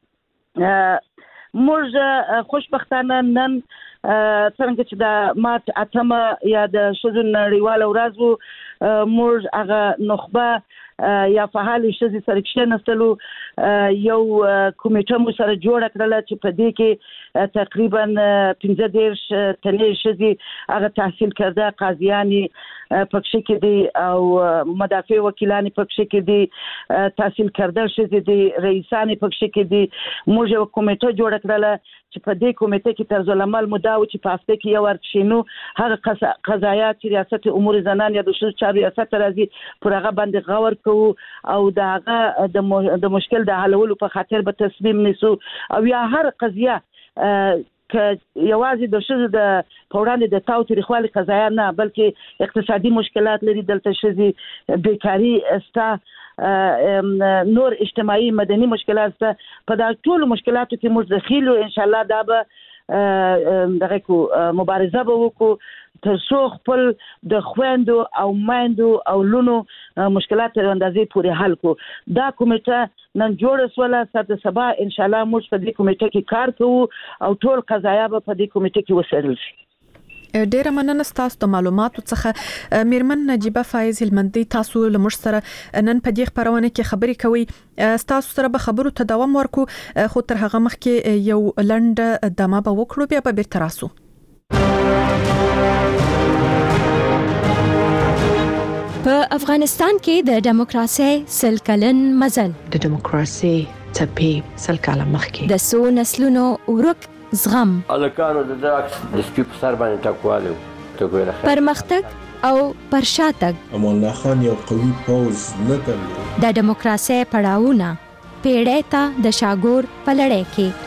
موږ خوشبختانه نن څنګه چې د مارچ 8 یا د ښځو نړیواله ورځ وو، موږ هغه نخبه یا فعالې ښځې سره کښېنستلو، یو کمیټه مو سره جوړه کړله چې په دې کې تقریبا 15 تنې ښځې هغه تحصیل کرده قاضیانې پکښې کې دي او مدافع وکیلانې پکښې کې دي، تحصیل کرده ښځې دي، رئیسانې پکښې کې دي. موږ یو کمیټه جوړه کړله چې په دې کمیټه کې طرز العمل مو دا و چې په هفته کې یو ور کښېنو، هغه قضایات چې ریاست امور زنان یا د ښځو چارو ریاست ته راځي پر هغه باندې غور کوو او د هغه د مشکل د حلولو په خاطر به تصمیم نیسو. او یا هر قضیه که یوازې د ښځو د په وړاندې د تاوتریخوالي قضایا نه بلکې اقتصادي مشکلات لري، دلته ښځې بیکاري سته، نور اجتماعي مدني مشکلات سته، په دا ټولو مشکلاتو کې موږ دخیل یو. انشاءالله دا به دغه کو مبارزه به وکړو تر څو خپل د خویندو او میندو او لونو مشکلات تر اندازې پورې حل کړو. دا کمیټه نن جوړه سوله، سر د سبا انشاءالله موږ په دې کمیټه کې کار کوو او ټول قضایا به په دې کمیټه کې وڅېړل شي. ډیره مننه ستاسو د معلوماتو څخه. میرمن نجیبه فایز هلمندي، تاسو له موږ سره نن په دې خبرونه کې خبرې کوي. ستاسو سره به خبرو ته دوام ورکو، خو تر هغه مخکې یو لنډ دمه به وکړو، بیا به بیرته راسو. په افغانستان کې د دیموکراسي سل کلن مزل، د دیموکراسي څپې سل کاله مخکې د څو نسلونو ورک زغم، الکانو د داکس د سپي په سر باندې ټکواله ته ګوره پرمختګ او پرشاتګ. امان الله خان یو قوي پوز نه درلود. د دیموکراسي پړاوونه پیړۍ ته د شاګور په لړۍ کې.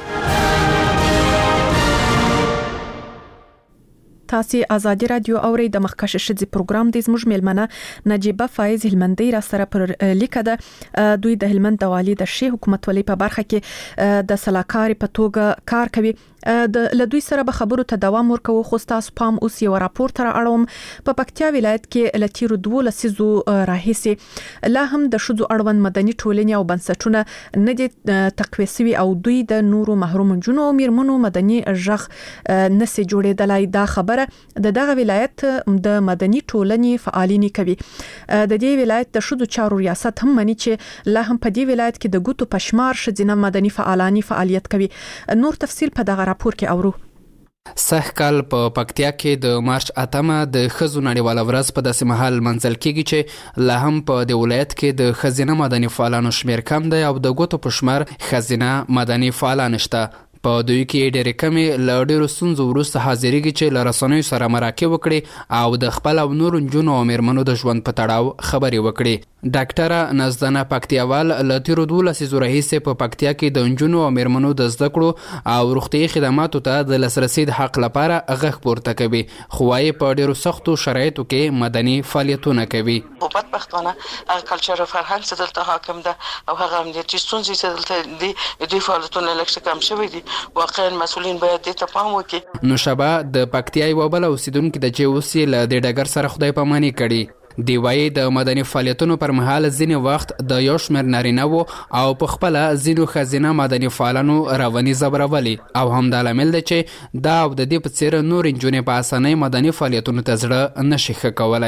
تاسو آزادی رادیو اوري د مخکښ شذي پروګرام د زموږ ملمنه نجیبه فایز هلمندي را سره پر لیکه دوی د هلمند د والي د شي حکومت ولې په برخه کې د سلاکار په توګه کار کوي. د لدوی سره به خبرو ته دوام ورکوو، خو تاسو پام اوس یو راپور تر اړوم. په پکتیا ولایت کې لتیرو 2 لسیزو راهیسي لا هم د شذو اړوند مدني ټولنې او بنسټونه نه دي تقویه شوي او دوی د نورو محروم جنونو او میرمنو مدني ژغ نسي جوړېدلای. دا خبره د دغه ولایت د مدني ټولنې فعالین کوي. د دې ولایت د شذو چارو ریاست هم مني چې لا هم په دې ولایت کې د ګوتو پشمار شذینه مدني فعالانی فعالیت کوي. نور تفصیل په دغه راپور کې اورو. سږ کال په پکتیا کې د مارچ 8 د ښځو نړیواله ورځ په داسې مهال منځل کېږي چې لا هم په د ولایت کې د ښځینه مدني فعالانو شمیر کم دی او د ګوتو په شمار ښځینه مدني فعالان شته. په دوی کې ډېرې کمې له ډېرو ستونزو وروسته حاضرېږي چې له رسنیو سره مرکې وکړي او د خپل او نورو نجونو او میرمنو د ژوند په تړاو خبرې وکړي. ډاکټره نزدنه پکتیاوال له تیرو 2 لسیزو راهیسې په پکتیا کې د نجونو او میرمنو د زده کړو او روغتیايي خدماتو ته د لاسرسي د حق لپاره غږ پورته کوي، خو وايي په ډېرو سختو شرایطو کې مدني فعالیتونه کوي. بدبختانه هغه کلچر او فرهنګ چې دلته حاکم ده او هغه امنیتي ستونزې چې دلته دي دوی فعالیتونه لږ کم شوي دي. واقعا مسؤلین باید دې ته پام وکړي. نو شبا د پکتیا یو بل اوسیدونکو د چې اوسې له دې ډګر سره خدای پاماني کړي. دی وايي د مدني فعالیتونو پر مهال ځینې وخت د یو شمېر نارینه وو او په خپله ځینو ښځینه مدني فعالانو رواني ځبرولي او همدا لامل دی چې دا او د دې په څېر نور نجونې په اسانۍ مدني فعالیتونو ته زړه نشي ښه کولی.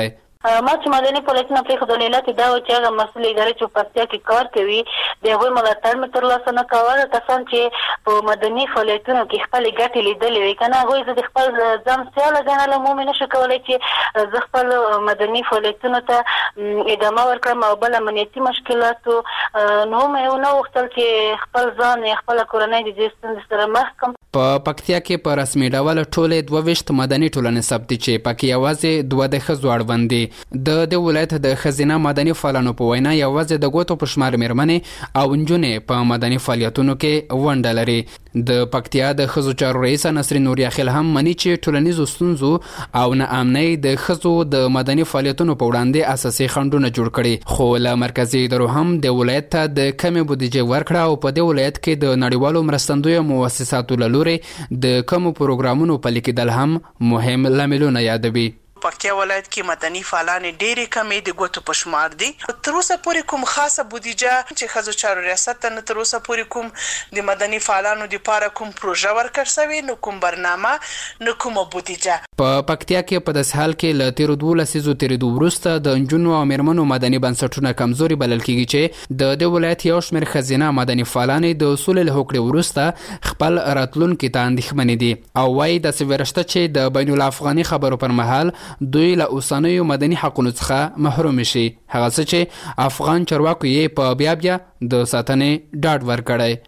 ما چې مدني فعالیتونه پرېښودل علت دا و چې هغه مسؤلې ادارې چې په پکتیا کې کار کوي د هغوی ملاتړ مې ترلاسه نه کوه. کسان چې په مدني فعالیتونو کې خپلې ګټې لیدلې وي که نه هغوی زه د خپل ځان سیاله ګڼله مومې نه شو کولی چې زه خپل مدني فعالیتونو ته ادامه ورکړم او بل امنیتي مشکلاتو نو مې ونه غوښتل چې خپل ځان یا خپله کورنۍ د دې ستونزې سره مخ کړم. په پکتیا کې په رسمي ډول ټولې 22 مدني ټولنې ثبت دي چې پکې یوازې 2 د ښځو اړوند دي. د ولایت د ښځینه مدني فعالانو په وینا یوازې د ګوتو په شمار مېرمنې او نجونې په مدني فعالیتونو کې ونډه لري. د پکتیا د ښځو چارو رئیسه نسرین نوریا خیل هم مني چې ټولنیزو ستونزو او ناامنۍ د ښځو د مدني فعالیتونو په وړاندې اساسي خنډونه جوړ کړي، خو له مرکزي ادارو هم د ولایت ته د کمې بودیجې ورکړه او په دې ولایت کې د نړیوالو مرستندویو مؤسساتو له لوري د کمو پروګرامونو پلي کېدل هم مهم لاملونه یادوي. پکتیا ولایت کې مدني فعالانې ډېرې کمې د ګوتو په شمار دي. تر اوسه پورې کوم خاصه بودیجه چې ښځو چارو ریاست ته نه تر اوسه پورې کوم د مدني فعالانو دپاره کوم پروژه ورکړ سوې، نه کوم برنامه، نه کومه بودیجه. په پکتیا کې په داسې حال کې له تېرو 2 لسیزو تېرېدو وروسته د نجونو او مېرمنو مدني بنسټونه کمزوري بلل کېږي چې د دې ولایت یو شمېر ښځینه مدني فعالانې د سولې له هوکړې وروسته خپل راتلونکي ته اندېښمنې دي او وایي داسې ویره شته چې د بین الافغاني خبرو پر مهال دوی له اوسنیو مدني حقونو څخه محروم شي، هغه څه چې افغان چارواکو یې په بیا د ساتنې ډاډ ورکړی.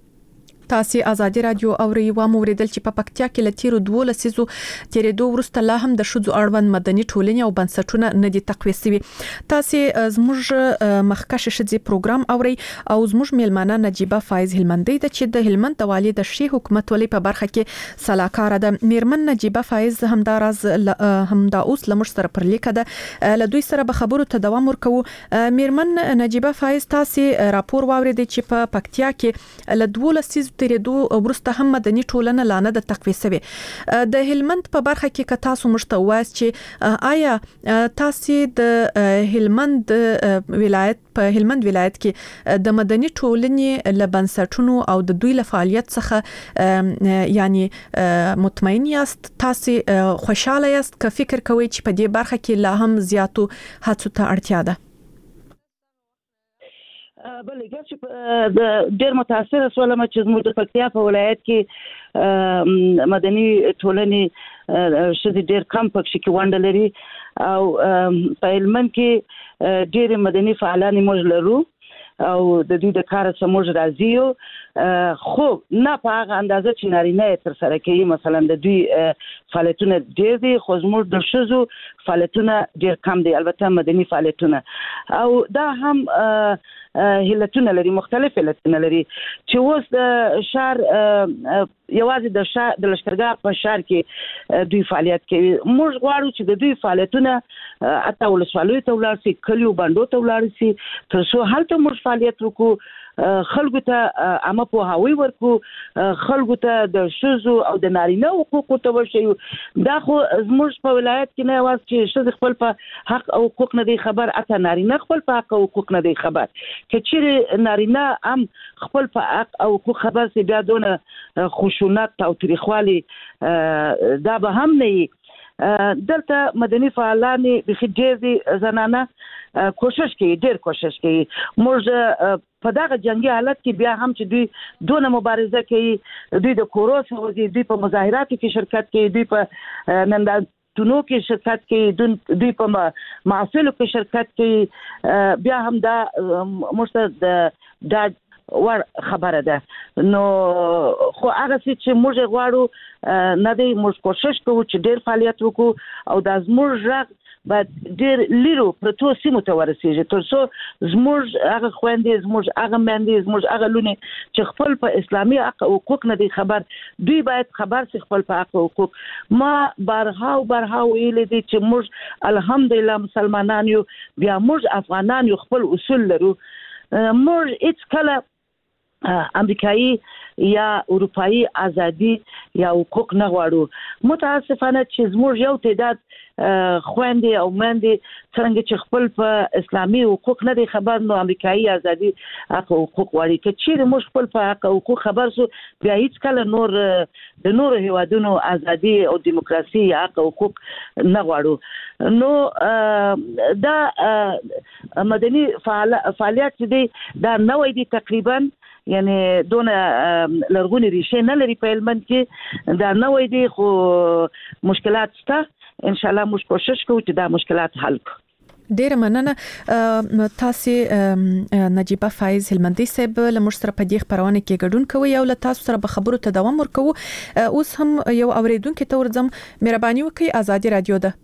تاسو ازادي رادیو اوري و موریدل چې په پکتیا کې لتیرو 2 لسیزو تیرېدو وروسته لا هم د شذو اړوند مدني ټولنې او بنسټونه نه دي تقویه شوي. تاسو زموږ مخکښ شذي پروګرام اوري او زموږ میلمانه نجيبه فایز هلمندي د چې د هلمند د والي د شي حکومت ولې په برخه کې صلاحکار ده. میرمن نجيبه فایز همداراز همدا اوس لمر سره پر لیکه ده له دوی سره به خبرو ته دوام ورکو. میرمن نجيبه فایز تاسو راپور واوریدي چې په پکتیا کې له 2 لسیزو تیرېدو وروسته هم مدني ټولنه لا نه ده تقویه شوې. د هلمند په برخه کې که تاسو موږ ته ووایاست چې آیا تاسو د هلمند ولایت په هلمند ولایت کې د مدني ټولنې له بنسټونو او د دوی له فعالیت څخه یعنی مطمئن یاست، تاسو خوشاله یاست که فکر کوئ چې په دې برخه کې لا هم زیاتو هڅو ته اړتیا ده؟ بلې ګرچې د ډېر متاثره شولم چې زموږ د پکتیا په ولایت کې مدني ټولنې ښځې ډېر کم پکې کې ونډه لري او په هلمند کې ډېرې مدني فعالانې موږ لرو او د دوی د کار څخه موږ راضي یو، خو نه په هغه اندازه چې نارینه یې ترسره کوي. مثلا د دوی فعالیتونه ډېر دي خو زموږ د ښځو فعالیتونه ډېر کم دي، البته مدني فعالیتونه، او دا هم هلتونه لري، مختلف هلتونه لري چې اوس د شهر یوازې د لښکرګاه په شهر کې دوی فعالیت کوي. موږ غواړو چې د دوی فعالیتونه حتی ولسوالیو ته ولاړ شي، کلیو بانډو ته ولاړ شي، تر څو هلته موږ فعالیت وکړو، خلکو ته عامه پوهاوی ورکو، خلکو ته د ښځو او د نارینه حقوقو ته وښیو. دا خو زموږ په ولایت کې نه یوازې چې ښځې خپل په حق او حقوق نه دی خبر، حتی نارینه خپل په حق او حقوق نه دی خبر. که چیرې نارینه هم خپل په حق او حقوق خبر سي بیا دونه خشونت او تریخوالی دا به هم نه وي. دلته مدني فعالانې بخي ډېر دي، زنانه کوشش کوي، ډېر کوشش کوي. موږ په دغه جنگي حالت کې بیا هم چې دوی دونه مبارزه کوي، دوی د کورو څخه وځي، دوی په مظاهراتو کې شرکت کوي، دوی په نندارتونو کې شرکت کوي، دوی په محافلو کې شرکت کوي، بیا هم دا موږ د ور خبره ده. نو خو هغه چې موږ غواړو نه دی، موږ کوشش کوو چې ډېر فعالیت وکړو او دا زموږ غږ باید ډېر لیرو پرتو سیمو ته ورسېږي، تر څو زموږ هغه خویندې، زموږ هغه میندې، زموږ هغه لونې چې خپل په اسلامي حق او حقوق نه دي خبر، دوی باید خبر سي خپل په حق او حقوق. ما بارها ویلي دي چې موږ الحمدلله مسلمانان یو، بیا موږ افغانان یو، خپل اصول لرو. موږ هیڅ کله امریکایي یا اروپایي ازادي یا حقوق نه غواړو. متاسفانه چې زموږ یو تعداد خويندې او مندې څنګه چې خپل په اسلامي حقوق نه دي خبر نو امریکایي ازادي حقوق وایي چې موږ خپل په حقوق خبر سو بیا هیڅ کله نور د نور هیوادونو ازادي او دیموکراسي حقوق نه غواړو نو دا مدني فعالیت دي دا نوې دي تقریبا یعنی دونه لرغونی ریشه نه لري په هلمند کې دا نوې دي خو مشکلات شته ان شاء الله موږ کوشش کوو چې دا مشکلات حل کړو ډیر مننه تاسو نجيبه فایز هلمندي صاحب لمر سره په دې خبرونه کې ګډون کوي او له تاسو سره به خبرو ته دوام ورکوو اوس هم یو اوریدونکو ته ورځم مهرباني وکړئ ازادي رادیو ده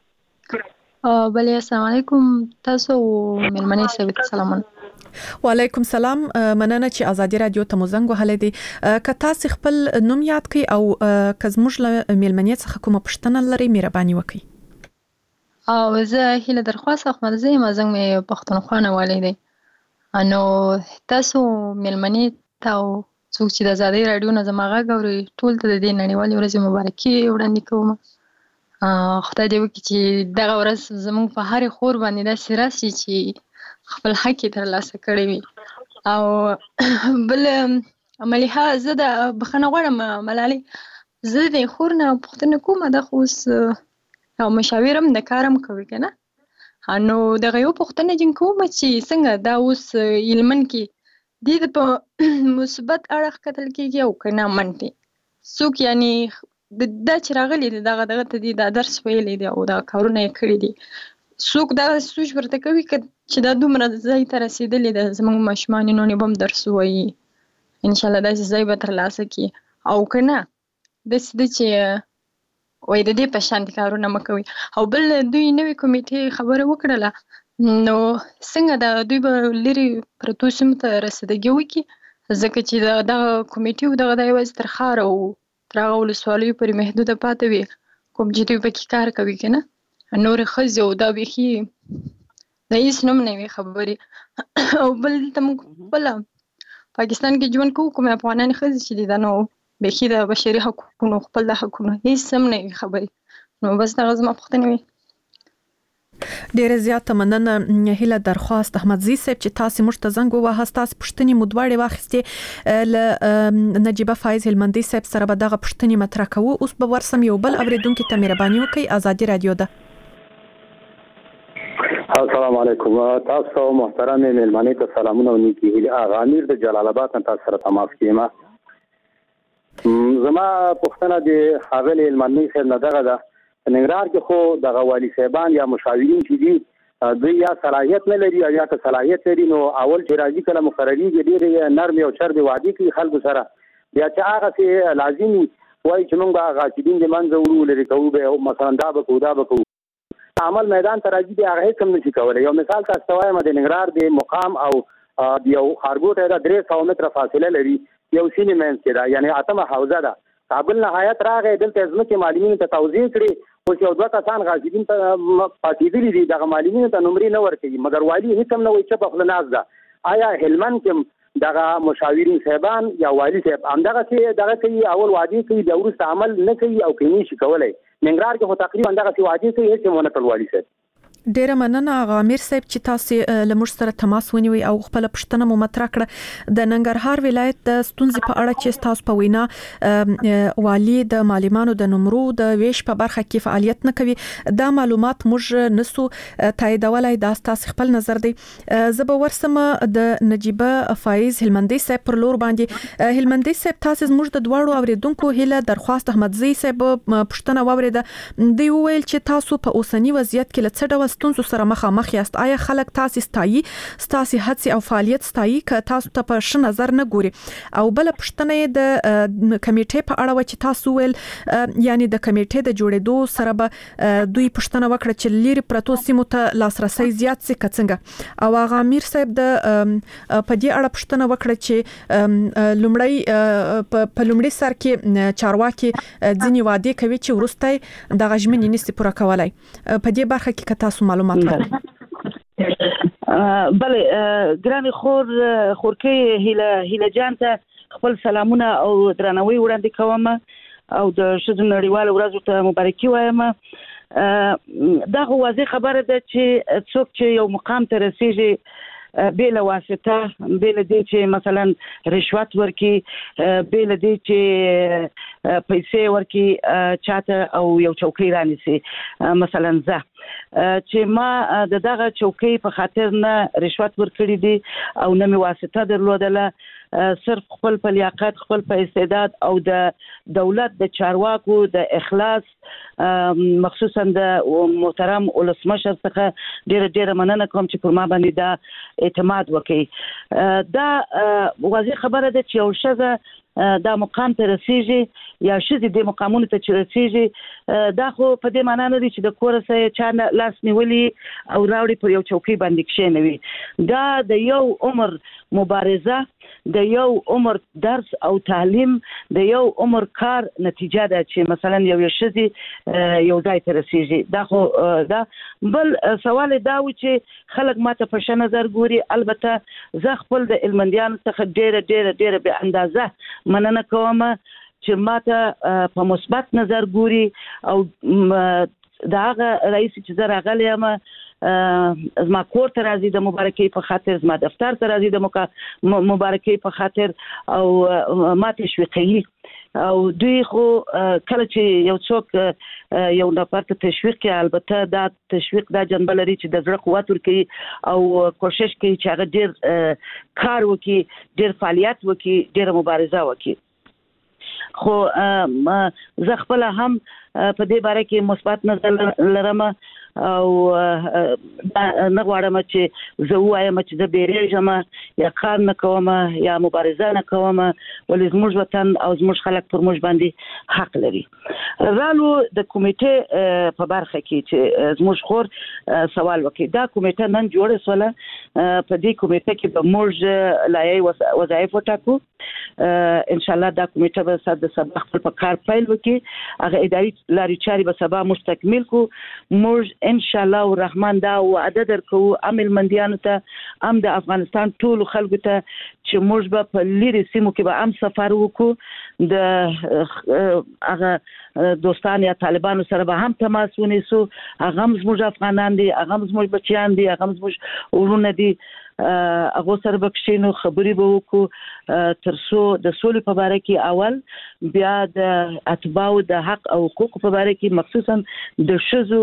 بله السلام علیکم تاسو ملمنې صاحب سلامونه وعلیکم السلام مننه چې ازادي رادیو ته مزنګ وهلې دي که تاسو خپل نوم یاد کړئ او کزموږ له ملمنې څخه کومه پوښتنه لرئ مهرباني وکړئ او زه هیله درخواست احمد زه مزنګ مې پښتونخوا نه والي دي انو تاسو ملمنې ته څوک چې د ازادي رادیو نه زما غږ اوري ټول ته د دې نړیوالې ورځې مبارکي وړاندې کوم خدای دې وکړي چې دغه ورځ زموږ په هر خور باندې داسې راشي چې خپل حق ترلاسه کړی وي او بل عملیها زه د بخښنه غواړم ملالۍ زه د خور نه پوښتنه کوم د خو او مشاورم د کارم کوي کنه نو دغه یو پوښتنه جن کوم چې څنګه دا اوس علمن کې د په مثبت اړخ کتل کېږي او کنه منفي څوک یعنی د چراغلي دغه ته د درس ویلې دی او دا کارونه یې کړی دي څوک دا سوچ ورته کوي چې دا دومره ځای ته رسیدلې ده زموږ ماشومان نو نه بم درس وایي ان شاء الله داسې ځای به ترلاسه کړي او کنه داسې چې وایي د دې په شان کارونه مه کوي او بل دوی نوې کمیټې خبره وکړله نو څنګه د دوی به لرې پرتو سیمو ته رسیدګي وکړي ځکه چې دغه کمیټې دغه د یوازې تر ښار او تر هغه ولسوالیو پورې محدوده پاتې وي کوم چې دوی پکې کار کوي که نه نور ښځې او دا بیخي د هېڅ نوم نه وي خبرې او بل ته موږ خپله پاکستان کې ژوند کوو کوم افغانان ښځې چې دي دا نو بیخي د بشري حقونو خپل د حقونو هېڅ هم نه وي خبرې نو بس دغه زما پوښتنې وي ډیره زیاته مننه هیله درخواست احمدزي صاحب چې تاسو موږ ته زنګ ووهاست تاسو پوښتنې مو دواړې واخیستې له نجيبه فایز هلمندي صاحب سره به دغه پوښتنې مطرح کوو اوس به ورسم یو بل اوریدونکو ته مهرباني وکړئ ازادي رادیو ده السلام علیکم تاسو محترم مهمانۍ ته سلامونه او نیکی هیله اغا امیر د جلال آباد نه تاسو سره تماس کیم زما پښتنه د حاویل علماني خیر نه دغه ده ننګرهار کې خو د والی صاحبان یا مشاورین چې دي دوی یا صلاحیت نه لري یا که صلاحیت لري نو اول چې راځي کله مقرریږي ډېر نرم او چر دی وادي کوي خلکو سره بیا چې هغه څه لازمي وایي چې موږ هغه چې دین د منځ ورو لري کوو به مثلا دا به کوو عمل میدان ته راځي دی هغه کوم نشي کولای یو مثال تاسو وایم د ننګرهار د مقام او یو خارګوټه د 300 متر فاصله لري یو سینې منځ کې دا یعنی اتمه حوزه ده کابل نهایت راغی دلته ځمکې معلمینو ته توزیع کړي او یو دوه کسان غازیین ته پاتېدلي دي دغه معلمینو ته نمرې نه ورکوي مګر والی هیڅ هم نه وایي چې په خپل ناز ده آیا هلمند کې دغه مشاورین صاحبان یا والی صاحب همدغه چې دغه کوي اول وادي کوي د وروسته عمل نه کوي او کوي نشي کولای ننګرهار کې خو تقریبا دغه وادي کوي هیڅ مونږ نه والی صاحب ډیره مننه آغا امیر صاحب چې تاسو له موږ سره تماس ونیوي او خپل پښتنه مو مطرح کړه د ننګرهار ولایت د ستونزې په اړه چې تاسو په وینا والی د معلمانو د نمرو د ویش په برخه کې فعالیت نه کوي دا معلومات موږ نسو تاییدولای دا تاسو خپل نظر دی زه به ورسم د نجيبه فایز هلمندي صاحب پر لور باندې هلمندي صاحب تاسو موږ د دواړو اوریدونکو هله درخواست احمدزي صاحب پښتنه واوریده دی ویل چې تاسو په اوسنی وضعیت کې لڅ ډول ستونزو سره مخامخ یاست آیا خلک تاسو ستایي ستاسو هڅې او فعالیت ستایي که تاسو ته په ش نظر نه ګوري او بل پښتنه د کمیټې په اړه چې تاسو ول یعنی د کمیټې د جوړېدو سره به دوی پښتنه وکړه چې لری پروتو سیمو ته لاسرسي زیات سي کڅنګ او هغه امیر صاحب د په دې اړه پښتنه وکړه چې لومړی په لومړي سر کې چارواکي ځینی وعده کوي چې ورسته د غژمنې نسي پوره کولای په دې برخه کې تاسو معلومات لرئ بله ګراني خورکې هیله جان ته خپل سلامونه او درناوی وړاندې کوم او د ښځو نړیواله ورځ ته مبارکي وایم دا واضح خبره ده چې څوک چې یو مقام ته رسیږي بلا واسطه بلا دې چې مثلا رشوت ورکي بلا دې چې پیسې ورکي چاته او یو چوکۍ رانیسي مثلا زه چې ما دغه چوکۍ په خاطر نه رشوت ورکړي دي او نه می واسطه درلودله صرف خپل په لیاقت خپل په استعداد او د دولت د چارواکو د اخلاص مخصوصا د محترم ولسمشر څخه ډیره مننه کوم چې پر ما باندې دا اعتماد وکړي دا واضح خبره ده چې یو شزه دا مقام ته رسیږي یا شزه د مقامونو ته چې رسیږي دا خو په دې معنی نه دي چې د کور سره چا لاس نیولي او راوړي پر یو چوکۍ باندې کښېنوي دا د یو عمر مبارزه د یو عمر درس او تعلیم د یو عمر کار نتیجه ده چې مثلا یو شزه یو ځای ته رسیږي دا خو دا بل سوال دا و چې خلک ماته په شنه نظر ګوري البته زه خپل د علمندیانو څخه ډیره به اندازه مننه کوم چې ماته په مثبت نظر ګوري او دا هغه رئیس چې زه راغلی یم زما کور ته راځي د مبارکۍ په خاطر زما دفتر ته راځي د مبارکۍ په خاطر او ما تشویقوي او دوی خو کله چې یو څوک یو نفر ته تشویق کوي البته دا تشویق دا جنبه لري چې د زړه قوت ورکوي او کوشش کوي چې هغه ډیر کار وکړي ډیر فعالیت وکړي ډیر مبارزه وکړي خو زه خپل هم په دې باره کې مثبت نظر لرم او نه غواړم چې زه وایم چې زه بیریږم یا کار نه کوم یا مبارزه نه کوم ولې زموږ وطن او زموږ خلک پر موږ باندې حق لري رالو د کمیټې په برخه کې چې زموږ خور سوال وکړي دا کمیټه نن جوړه سوله په دې کمیټه کې به موږ لایحه وظایف وټاکو ان شاء الله دا کمیټه به صد سبا خپل په کار پیل وکړي هغه اداري لاري چاري به سبا مستکمل کو موږ ان شاء الله الرحمن دا وعده درکو عمل مندیانو ته ام د افغانستان ټول خلکو ته چې موږ به په لری سیمو کې به ام سفر وکړو د هغه دوستان یا طالبانو سره به هم تماس ونیسو هغه زموږ افغانان دي هغه زموږ بچیان دي هغه زموږ ورونه دي هغه سره به کښینو خبرې به وکړو ترڅو د سولې په باره کې اول بیا د اتباعو د حق او حقوق په باره کې مخصوصا د ښځو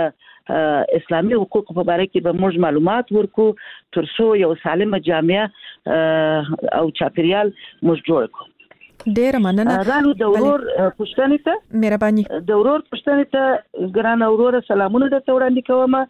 د اسلامي حقوق په باره کې به موږ معلومات ورکو ترڅو یو سالمه جامعه او چاپیریال موږ جوړ کړو ډیر مننه رالو د ورور پښتنې ته مهرباني د ورور پښتنې ته ګران اورور سلامونه درته وړاندې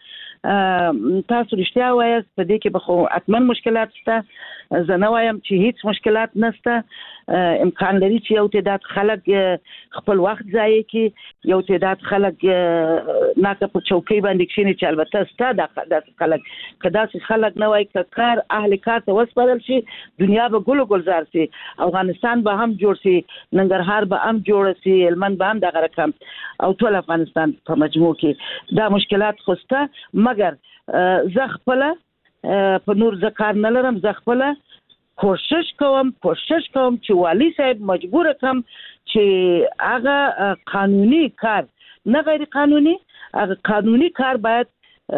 کوم تاسو رښتیا وایاست په دې کې به خو اتمن مشکلات شته زه نه وایم چې هیڅ مشکلات نشته امکان لري چې یو تعداد خلک خپل وخت ضایع کړي یو تعداد خلک ناکه په چوکۍ باندې کښیني چې البته ستا د خلک کدا چې خلک نه وای کار اهل کار ته وسپارل شي دنیا به ګل گلزار شي افغانستان به هم جوړ شي ننګرهار به هم جوړ شي هلمند به هم دغه رقم او ټول افغانستان په مجموع کې دا مشکلات خوسته مگر زه خپل په نور ذکر نه لرم زه خپل کوشش کوم چې والی صاحب مجبور کم چې هغه قانوني کار نه غیر قانوني هغه قانوني کار باید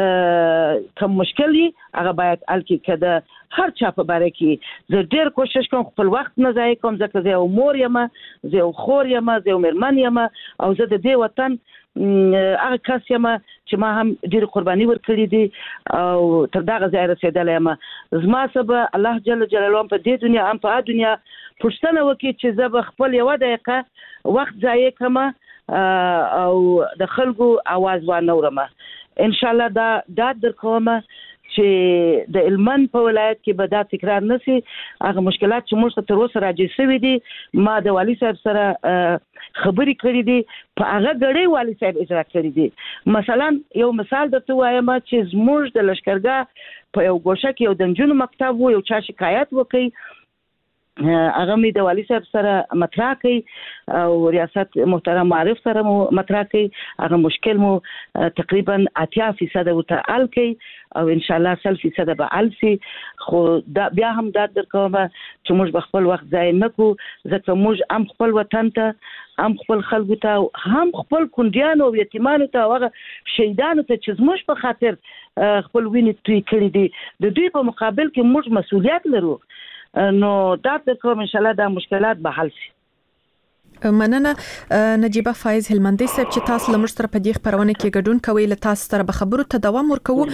کوم مشکل وي هغه باید الکی کده هر چا په باره کې زه ډیر کوشش کوم خپل وخت نه ضایع کوم ځکه زه مور یم زه خور یم زه مرمن یم او زه د دې وطن هغه کس یم چې ما هم ډیر قرباني ورکړې دي او تر دغه ځای رسیدلی یم زما سبا الله جل جلاله په دې دنیا هم په دنیا پوښتنه وکړي چې زه به خپل یو دقیقه وخت ضایع کړم او د خلکو आवाज وانورم ان شاء الله دا ډاډ درکوم چې د هلمند په ولایت کې به دا تکرار نشي هغه مشکلات چې موږ ته تر اوسه راځي سوي دي ما د والي صاحب سره خبرې کړې دي په هغه غړې والي صاحب اجرا کړې دي مثلا یو مثال درته وایم چې زموږ د لشکرګاه په یو ګوشه کې یو د نجونو مکتب وو یو چا شکایت وکړي هغه می د والی صاحب سره مطرح کړي او ریاست محترم معرف سره مطرح کړي هغه مشکل مو تقریبا 80% ورته حل کړي او ان شاء الله 100% به حل شي خو دا بیا هم دا درکوم چې موږ خپل وخت ضایع نکړو ځکه موږ هم خپل وطن ته هم خپل خلکو ته هم خپل کونډیانو او یتیمانو ته هغه شهیدانو ته چې زموږ په خاطر خپل وینې توی کړي دي د دوی په مقابل کې موږ مسؤلیت لرو نو دا کوم ان شاء الله دا مشکلات به حل شي. مننه نجيبه فایز هلمندي صاحب چې تاسو لمر سره په دې خبرونه کې ګډون کوي له تاسو سره به خبرو ته دوام ورکوو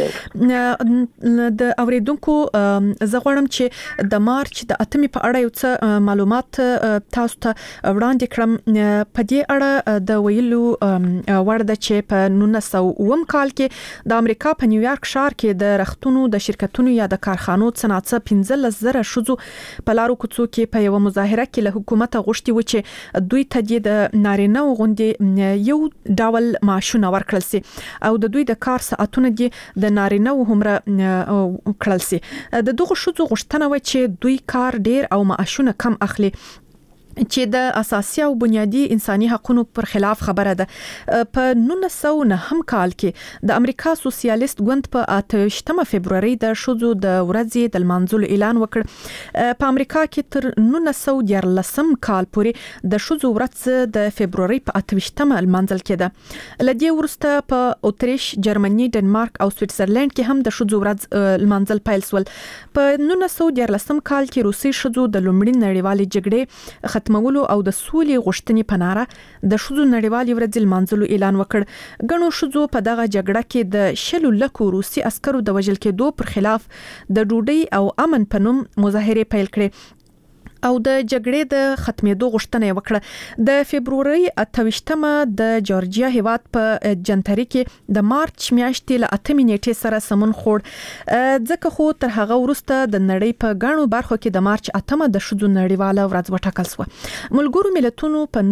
د اوریدونکو زه غواړم چې د مارچ د 8 په اړه یو څه معلومات تاسو ته وړاندې کړم په دې اړه د ویلو ورده چې په 1900 کال کې د امریکا په نیویارک ښار کې د رختونو د شرکتونو یا د کارخانو صنعت 15,000 شذو په لارو کوڅو کې په یو مظاهره کې له حکومت غوښتي و چې دوی ته د نارینه غوندې یو ډول معاشونه ورکړل سي او د دوی د کار ساعتونه د نارینه همره کړل سي د دغه شذو غوښتنه و چې دوی کار ډیر او معاشونه کم اخلي چې د اساسي او بنیادی انساني حقوقو پر خلاف خبره ده په 1909 کال کې د امریکا سوسیالیست ګوند په 8 فبرवरी د شذو د ورځې د منځلو اعلان وکړ په امریکا کې تر 1914 کال پورې د شذو ورځ د فبرवरी په 28 منځل کېده لدی ورسته په اوتریش جرمني ډنمارک او سویټزرلند کې هم د شذو ورځ منځل پیل شول په 1914 کال کې روسي شذو د لومړي نړیوالې جګړې ختمولو او د سولې غوښتنې په ناره د شذو نړیوالې ورځې لمانځلو اعلان وکړ غنو شذو په دغه جګړه کې د 100 لکو روسي عسکرو د وژل کېدو پر خلاف د ډوډۍ او امن په نوم مظاهره پیل کړې او د جګړې د ختمېدو غوښتنه وکړه د فبرवरी 28 د جورجیا هیواد په جنتري کې د مارچ میاشتې له 8 نیټې سره سمون خوړ ځکه خو تر هغه وروسته د نړۍ په غاڼو برخو کې د مارچ 8 د شذو نړیواله ورځ وټاکل شو ملګرو ملتونو په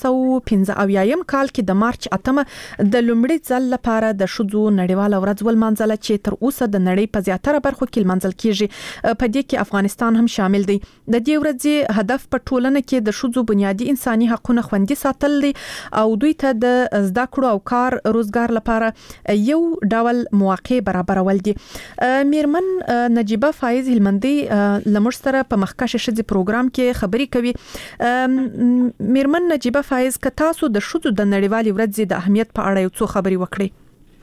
1915 کال کې د مارچ 8 د لومړي ځل لپاره د شذو نړیواله ورځ ولمانځله چې تر اوسه د نړۍ په زیاتره برخو کې لمانځل کیږي په دې کې افغانستان هم شامل دی د دې ورځ هدف په ټولنه کې د شذو بنیادی انساني حقوقو خوندي ساتل دي او دوی ته د زده کړو او کار روزګار لپاره یو ډول مواقع برابرول دي میرمن نجيبه فایز هلمندي لمر سره په مخکشه شذي پروګرام کې خبري کوي میرمن نجيبه فایز که تاسو د شذو د نړیوالې ورځې د اهمیت په اړه یو څه خبري وکړئ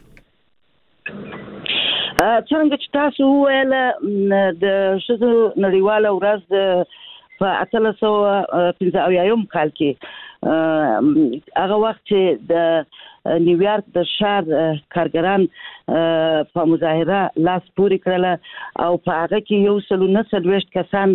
څنګه چې تاسو ویل د شذو نړیواله ورځ په 1815 کال کې هغه وخت چې د نیویارک د شهر کارګران په مظاهره لاس پورې کړل او په هغه کې 129 کسان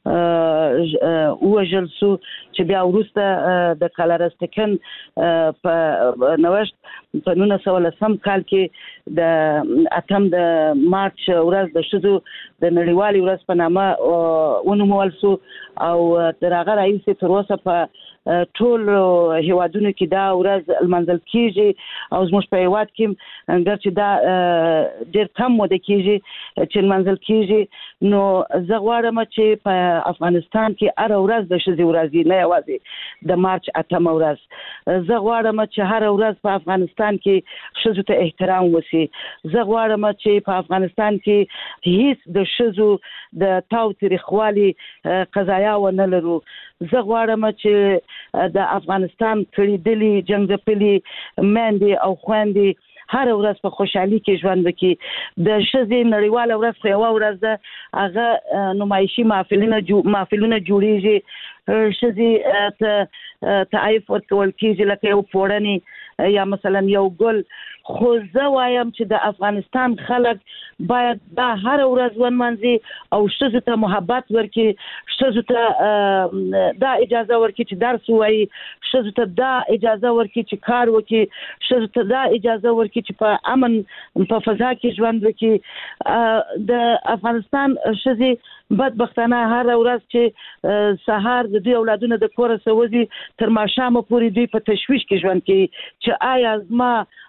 وژل شو چې بیا وروسته د کالرستکن په نوښت په 1910 کال کې د اتم د مارچ ورځ د شذو د نړیوالې ورځ په نامه ونومول شو او تر هغه راځي تر اوسه په ټول هیوادونو کې دا ورځ المنځل کیږي او زموږ په هیواد کې انګر چې دا ډېر کم مده کیږي چې المنځل کیږي نو زه غواړم چې په افغانستان کې هر ورځ د شذو ورځ نه یوازې د مارچ 8 ورځ زه غواړم چې هر ورځ په افغانستان کې شذو ته احترام وشي زه غواړم چې په افغانستان کې هیڅ د شذو د تاوتریخوالي قضایا ونه لرو زه غواړم چې د افغانستان کړيدلي جنگځپلي مېندې او خويندې هر ورځ په خوشحالي کې ژوند وکړي د شذې نړیواله ورځ خو یو ورځ ده هغه نمایشي محفلونه جوړیږي شذې ته تعریف ورکول کېږي لکه یو پوړنی یا مثلا یو ګل خو زه وایم چې د افغانستان خلک باید دا هر ورځ ونمانځي او شذو ته محبت ورکړي شذو ته دا اجازه ورکړي چې درس ووایي شذو ته دا اجازه ورکړي چې کار وکړي شذو ته دا اجازه ورکړي چې په امن په فضا کې ژوند وکړي د افغانستان شذې بدبختانه هر ورځ چې سهار د دوی اولادونه د کور سوځي تر ماښام پورې دوی په تشویش کې ژوند کوي چې آیا زما اولاد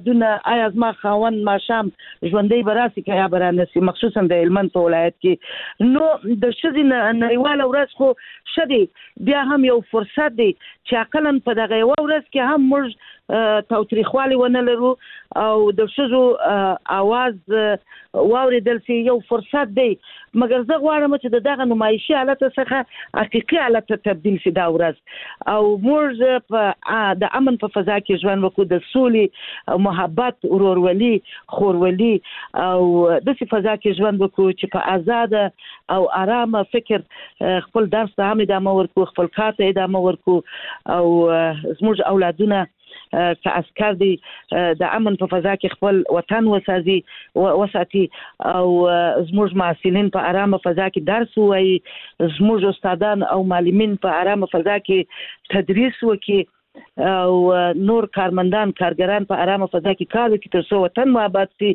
اولادونه آیا زما خاوند ماشام ژوندۍ براسي که یا برانسي مخصوصا د هلمند په ولایت کې نو د ښځې نړیواله ورځ خو ښه دی بیا هم یو فرصت دی چې عقلاً په دغه یوه ورځ کې هم موږ تاوتریخوالی ونه لرو او د ښځو اواز واورېدل سي یو فرصت دی مګر زه غواړم چې دغه نمایشي حالت څخه حقیقي حالت ته تبدیل شي دا ورځ او موږ د امن په فضا کې ژوند وکړو د سولې محبت ورورولي خورولي او داسې فضا کې ژوند وکړو چې په آزاده او آرامه فکر خپل درس ته هم ادامه ورکړو خپل کار ته ادامه ورکړو او زموږ اولادونه که عسكر دي د امن په فضا کې خپل وطن وساتي او زموږ معلمین په آرامه فضا کې درس وایي زموږ استادان او معلمین په آرامه فضا کې تدریس وکړي او نور کارمندان کارګران په آرامه فضا کې کار وکړي تر څو وطن مو آباد شي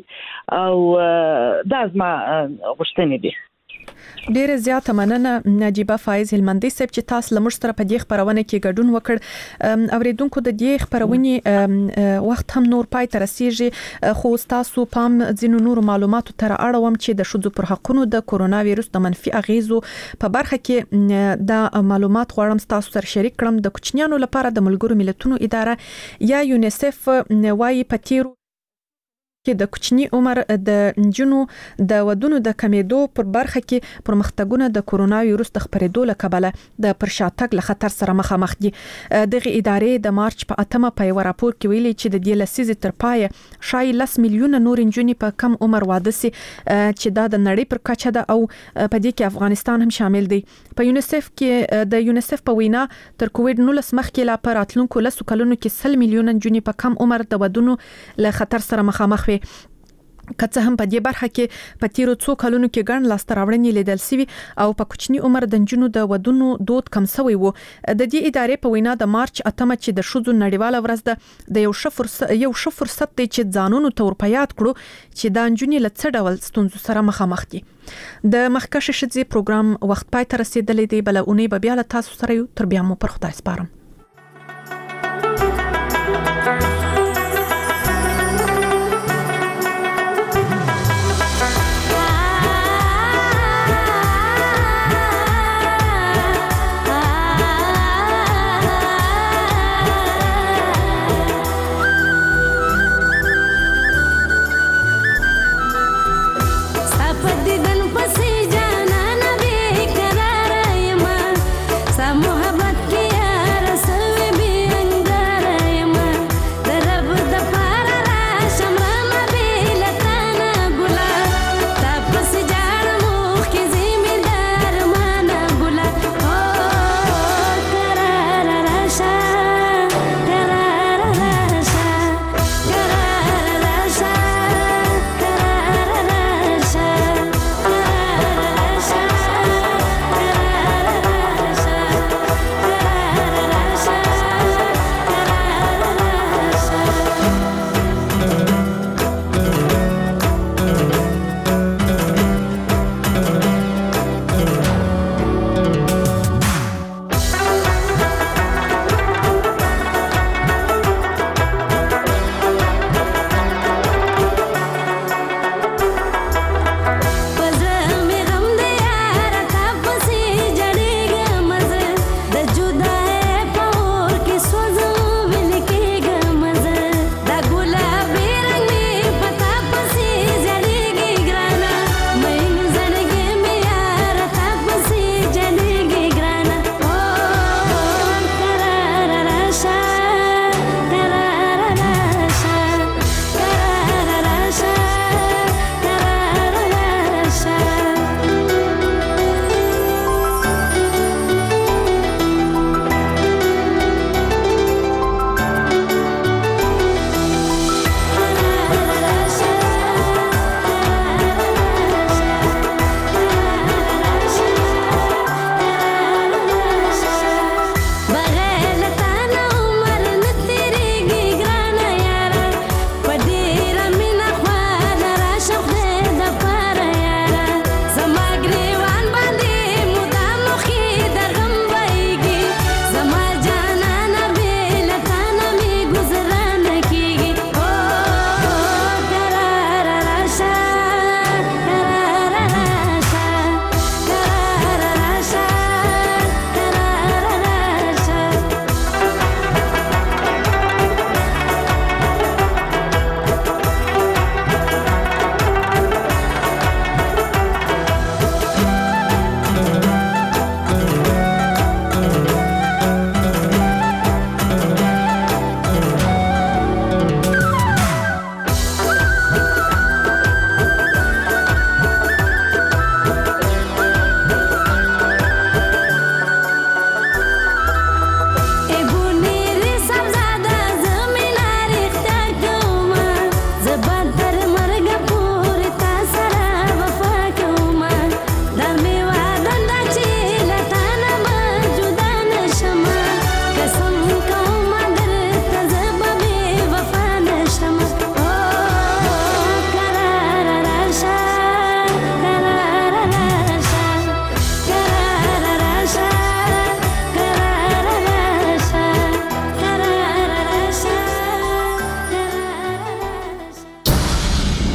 او دا زما غوښتنې دي. ډیره زیاته مننه نجیبه فایز هلمندي صاحب چې تاسو لمر سره په دې خبرونه کې ګډون وکړ اوریدونکو د دې خبرونه وخت هم نور پای ته رسیږي خو تاسو پام ځینو نور معلوماتو تر اړوم چې د شذو پر حقونو د کورونا وایروس د منفي اغیزو په برخه کې د معلومات غواړم تاسو سره شریک کړم د کوچنیانو لپاره د ملګرو ملتونو اداره یا یونیسف وايي پتیرو کې د کوچنی عمر د جنو د ودونو د کمیدو پر برخه کې پرمختګونه د کورونا وایروس د خپرېدو له کبله د پرشاتګ له خطر سره مخامخ دي. دغه ادارې د مارچ په 8 په یو راپور کې ویلي چې د دې لسیزې تر پای شای 10 میلیونه نور انجونی په کم عمر واده سي چې دا د نړۍ پر کچه ده او په دې کې افغانستان هم شامل دی. په یونیسف کې د یونیسف په وینا تر کووډ 19 مخکې لا پر اتلونکو لسو کلونو کې 100 میلیونه انجونی په کم عمر د ودونو له خطر سره مخامخ وي. کڅه هم په دې برخه کې په تیرو څو کلونو کې ګڼ لاسته راوړنې لیدل شوي او په کوچني عمر د جنونو د ودونو دود کم شوی وو. د دې ادارې په وینا د مارچ 8 چې د شذو نړیواله ورځ ده د یو ښه فرصت دی چې ځانونو ته ورپیاد کړو چې د انجونې له څه ډول ستونزو سره مخامخ دي. د مخکښ ښځې پروګرام وخت پای ته رسیدلی دی بل اونۍ به بیا له تاسو سره یو تر بیا مو پر خدای سپارم.